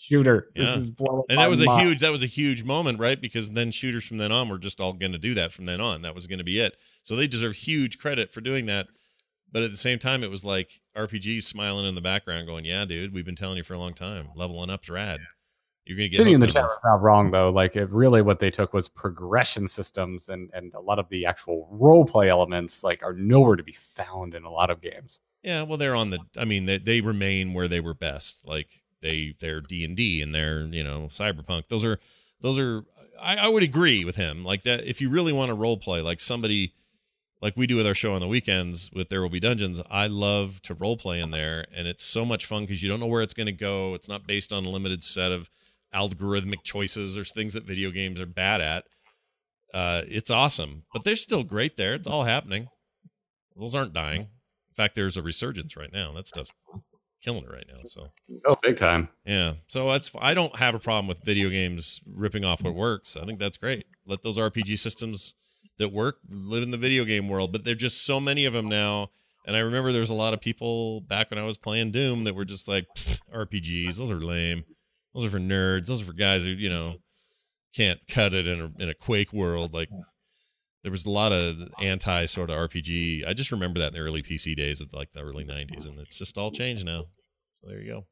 shooter. Yeah. This is blowing and my that was mind. a huge that was a huge moment, right? Because then shooters from then on were just all going to do that from then on. That was going to be it. So they deserve huge credit for doing that. But at the same time, it was like R P Gs smiling in the background, going, "Yeah, dude, we've been telling you for a long time. Leveling up's rad. You're gonna get." Sitting in the hooked chat on was this." not wrong though. Like it really, what they took was progression systems, and and a lot of the actual role play elements like are nowhere to be found in a lot of games. Yeah, well, they're on the. I mean, they they remain where they were best. Like they they're D and D and they're you know Cyberpunk. Those are those are. I, I would agree with him. Like that, if you really want to role play, like somebody. Like we do with our show on the weekends with There Will Be Dungeons, I love to role play in there, and it's so much fun because you don't know where it's going to go. It's not based on a limited set of algorithmic choices or things that video games are bad at. Uh, it's awesome, but they're still great there. It's all happening. Those aren't dying. In fact, there's a resurgence right now. That stuff's killing it right now. So, oh, big time. Yeah. So that's I don't have a problem with video games ripping off what works. I think that's great. Let those R P G systems that work live in the video game world, but there're just so many of them now. And I remember there was a lot of people back when I was playing Doom that were just like, R P Gs, those are lame. Those are for nerds. Those are for guys who, you know, can't cut it in a, in a Quake world. Like there was a lot of anti sort of R P G. I just remember that in the early P C days of like the early nineties, and it's just all changed now. So there you go.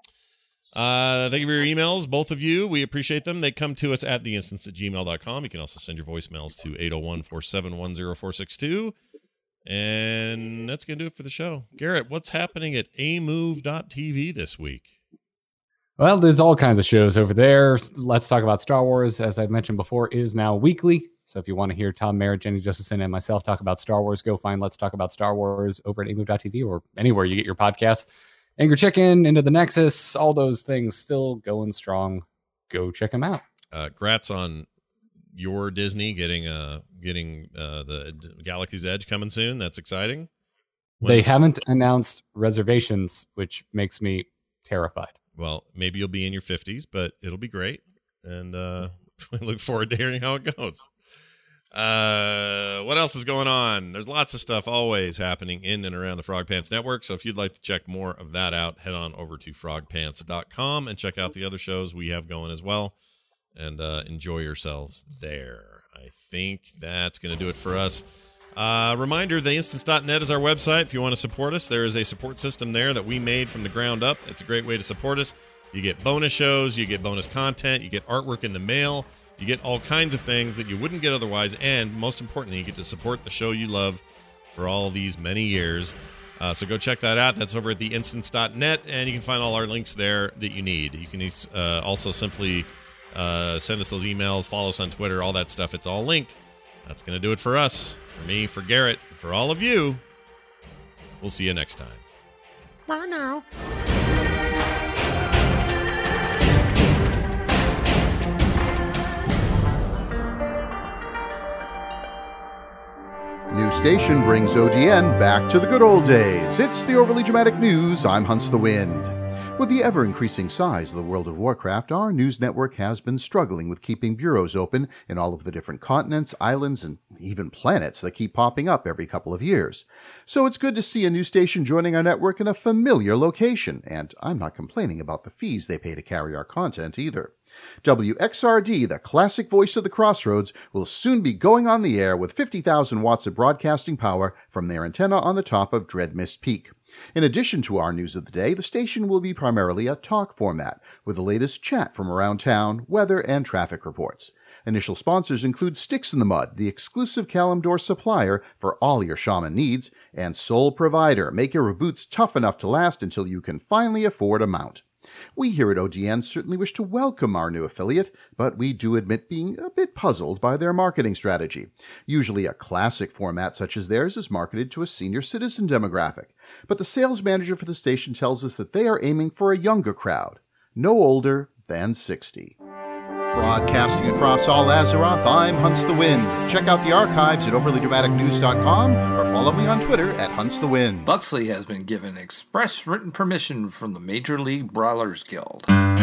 Uh, thank you for your emails, both of you. We appreciate them. They come to us at the instance at gmail dot com. You can also send your voicemails to eight oh one, four seven one, oh four six two. And that's going to do it for the show. Garrett, what's happening at a move dot t v this week? Well, there's all kinds of shows over there. Let's Talk About Star Wars, as I've mentioned before, is now weekly. So if you want to hear Tom Merritt, Jenny Josephson, and myself talk about Star Wars, go find Let's Talk About Star Wars over at a move dot t v or anywhere you get your podcasts. Angry Chicken, Into the Nexus, all those things still going strong. Go check them out. Uh, grats on your Disney getting uh getting uh the Galaxy's Edge coming soon. That's exciting. When's they it? haven't announced reservations, which makes me terrified. Well, maybe you'll be in your fifties, but it'll be great. And uh I look forward to hearing how it goes. Uh, what else is going on? There's lots of stuff always happening in and around the Frog Pants Network. So if you'd like to check more of that out, head on over to frog pants dot com and check out the other shows we have going as well. And uh, enjoy yourselves there. I think that's going to do it for us. Uh, reminder, the instance dot net is our website. If you want to support us, there is a support system there that we made from the ground up. It's a great way to support us. You get bonus shows, you get bonus content, you get artwork in the mail, you get all kinds of things that you wouldn't get otherwise, and most importantly, you get to support the show you love for all these many years. Uh, so go check that out. That's over at the instance dot net, and you can find all our links there that you need. You can uh, also simply uh, send us those emails, follow us on Twitter, all that stuff. It's all linked. That's going to do it for us, for me, for Garrett, for all of you. We'll see you next time. Bye now. New station brings O D N back to the good old days. It's the Overly Dramatic News. I'm Hunts the Wind. With the ever-increasing size of the World of Warcraft, our news network has been struggling with keeping bureaus open in all of the different continents, islands, and even planets that keep popping up every couple of years. So it's good to see a new station joining our network in a familiar location, and I'm not complaining about the fees they pay to carry our content either. W X R D, the classic voice of the Crossroads, will soon be going on the air with fifty thousand watts of broadcasting power from their antenna on the top of Dreadmist Peak. In addition to our news of the day, the station will be primarily a talk format, with the latest chat from around town, weather, and traffic reports. Initial sponsors include Sticks in the Mud, the exclusive Kalimdor supplier for all your shaman needs, and Soul Provider, make your boots tough enough to last until you can finally afford a mount. We here at O D N certainly wish to welcome our new affiliate, but we do admit being a bit puzzled by their marketing strategy. Usually a classic format such as theirs is marketed to a senior citizen demographic, but the sales manager for the station tells us that they are aiming for a younger crowd, no older than sixty. Broadcasting across all Azeroth, I'm Hunts the Wind. Check out the archives at overly dramatic news dot com or follow me on Twitter at Hunts the Wind. Buxley has been given express written permission from the Major League Brawlers Guild.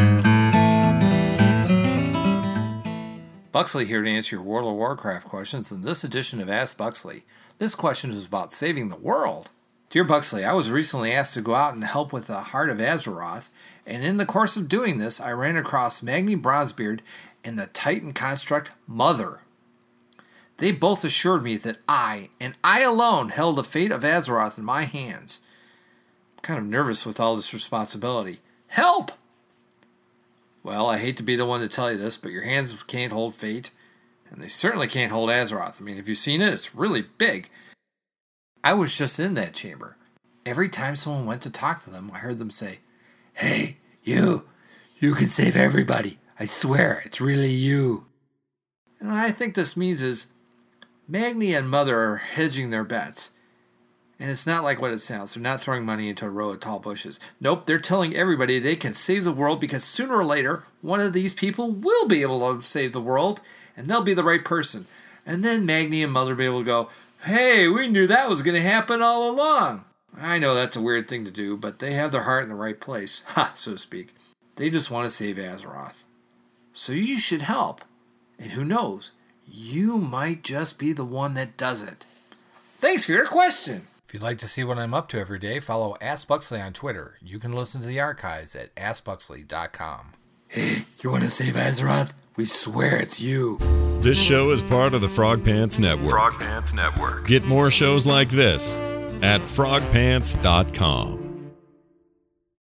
Buxley here to answer your World of Warcraft questions in this edition of Ask Buxley. This question is about saving the world. Dear Buxley, I was recently asked to go out and help with the Heart of Azeroth, And in the course of doing this, I ran across Magni Bronzebeard and the Titan construct Mother. They both assured me that I, and I alone, held the fate of Azeroth in my hands. I'm kind of nervous with all this responsibility. Help! Well, I hate to be the one to tell you this, but your hands can't hold fate, and they certainly can't hold Azeroth. I mean, have you seen it? It's really big. I was just in that chamber. Every time someone went to talk to them, I heard them say, "Hey, you, you can save everybody. I swear, it's really you." And what I think this means is, Magni and Mother are hedging their bets. And it's not like what it sounds. They're not throwing money into a row of tall bushes. Nope, they're telling everybody they can save the world because sooner or later, one of these people will be able to save the world, and they'll be the right person. And then Magni and Mother will be able to go, "Hey, we knew that was going to happen all along." I know that's a weird thing to do, but they have their heart in the right place, ha, so to speak. They just want to save Azeroth. So you should help. And who knows, you might just be the one that does it. Thanks for your question. If you'd like to see what I'm up to every day, follow Ask Buxley on Twitter. You can listen to the archives at ask buxley dot com. Hey, you want to save Azeroth? We swear it's you. This show is part of the Frog Pants Network. Frog Pants Network. Get more shows like this at frog pants dot com.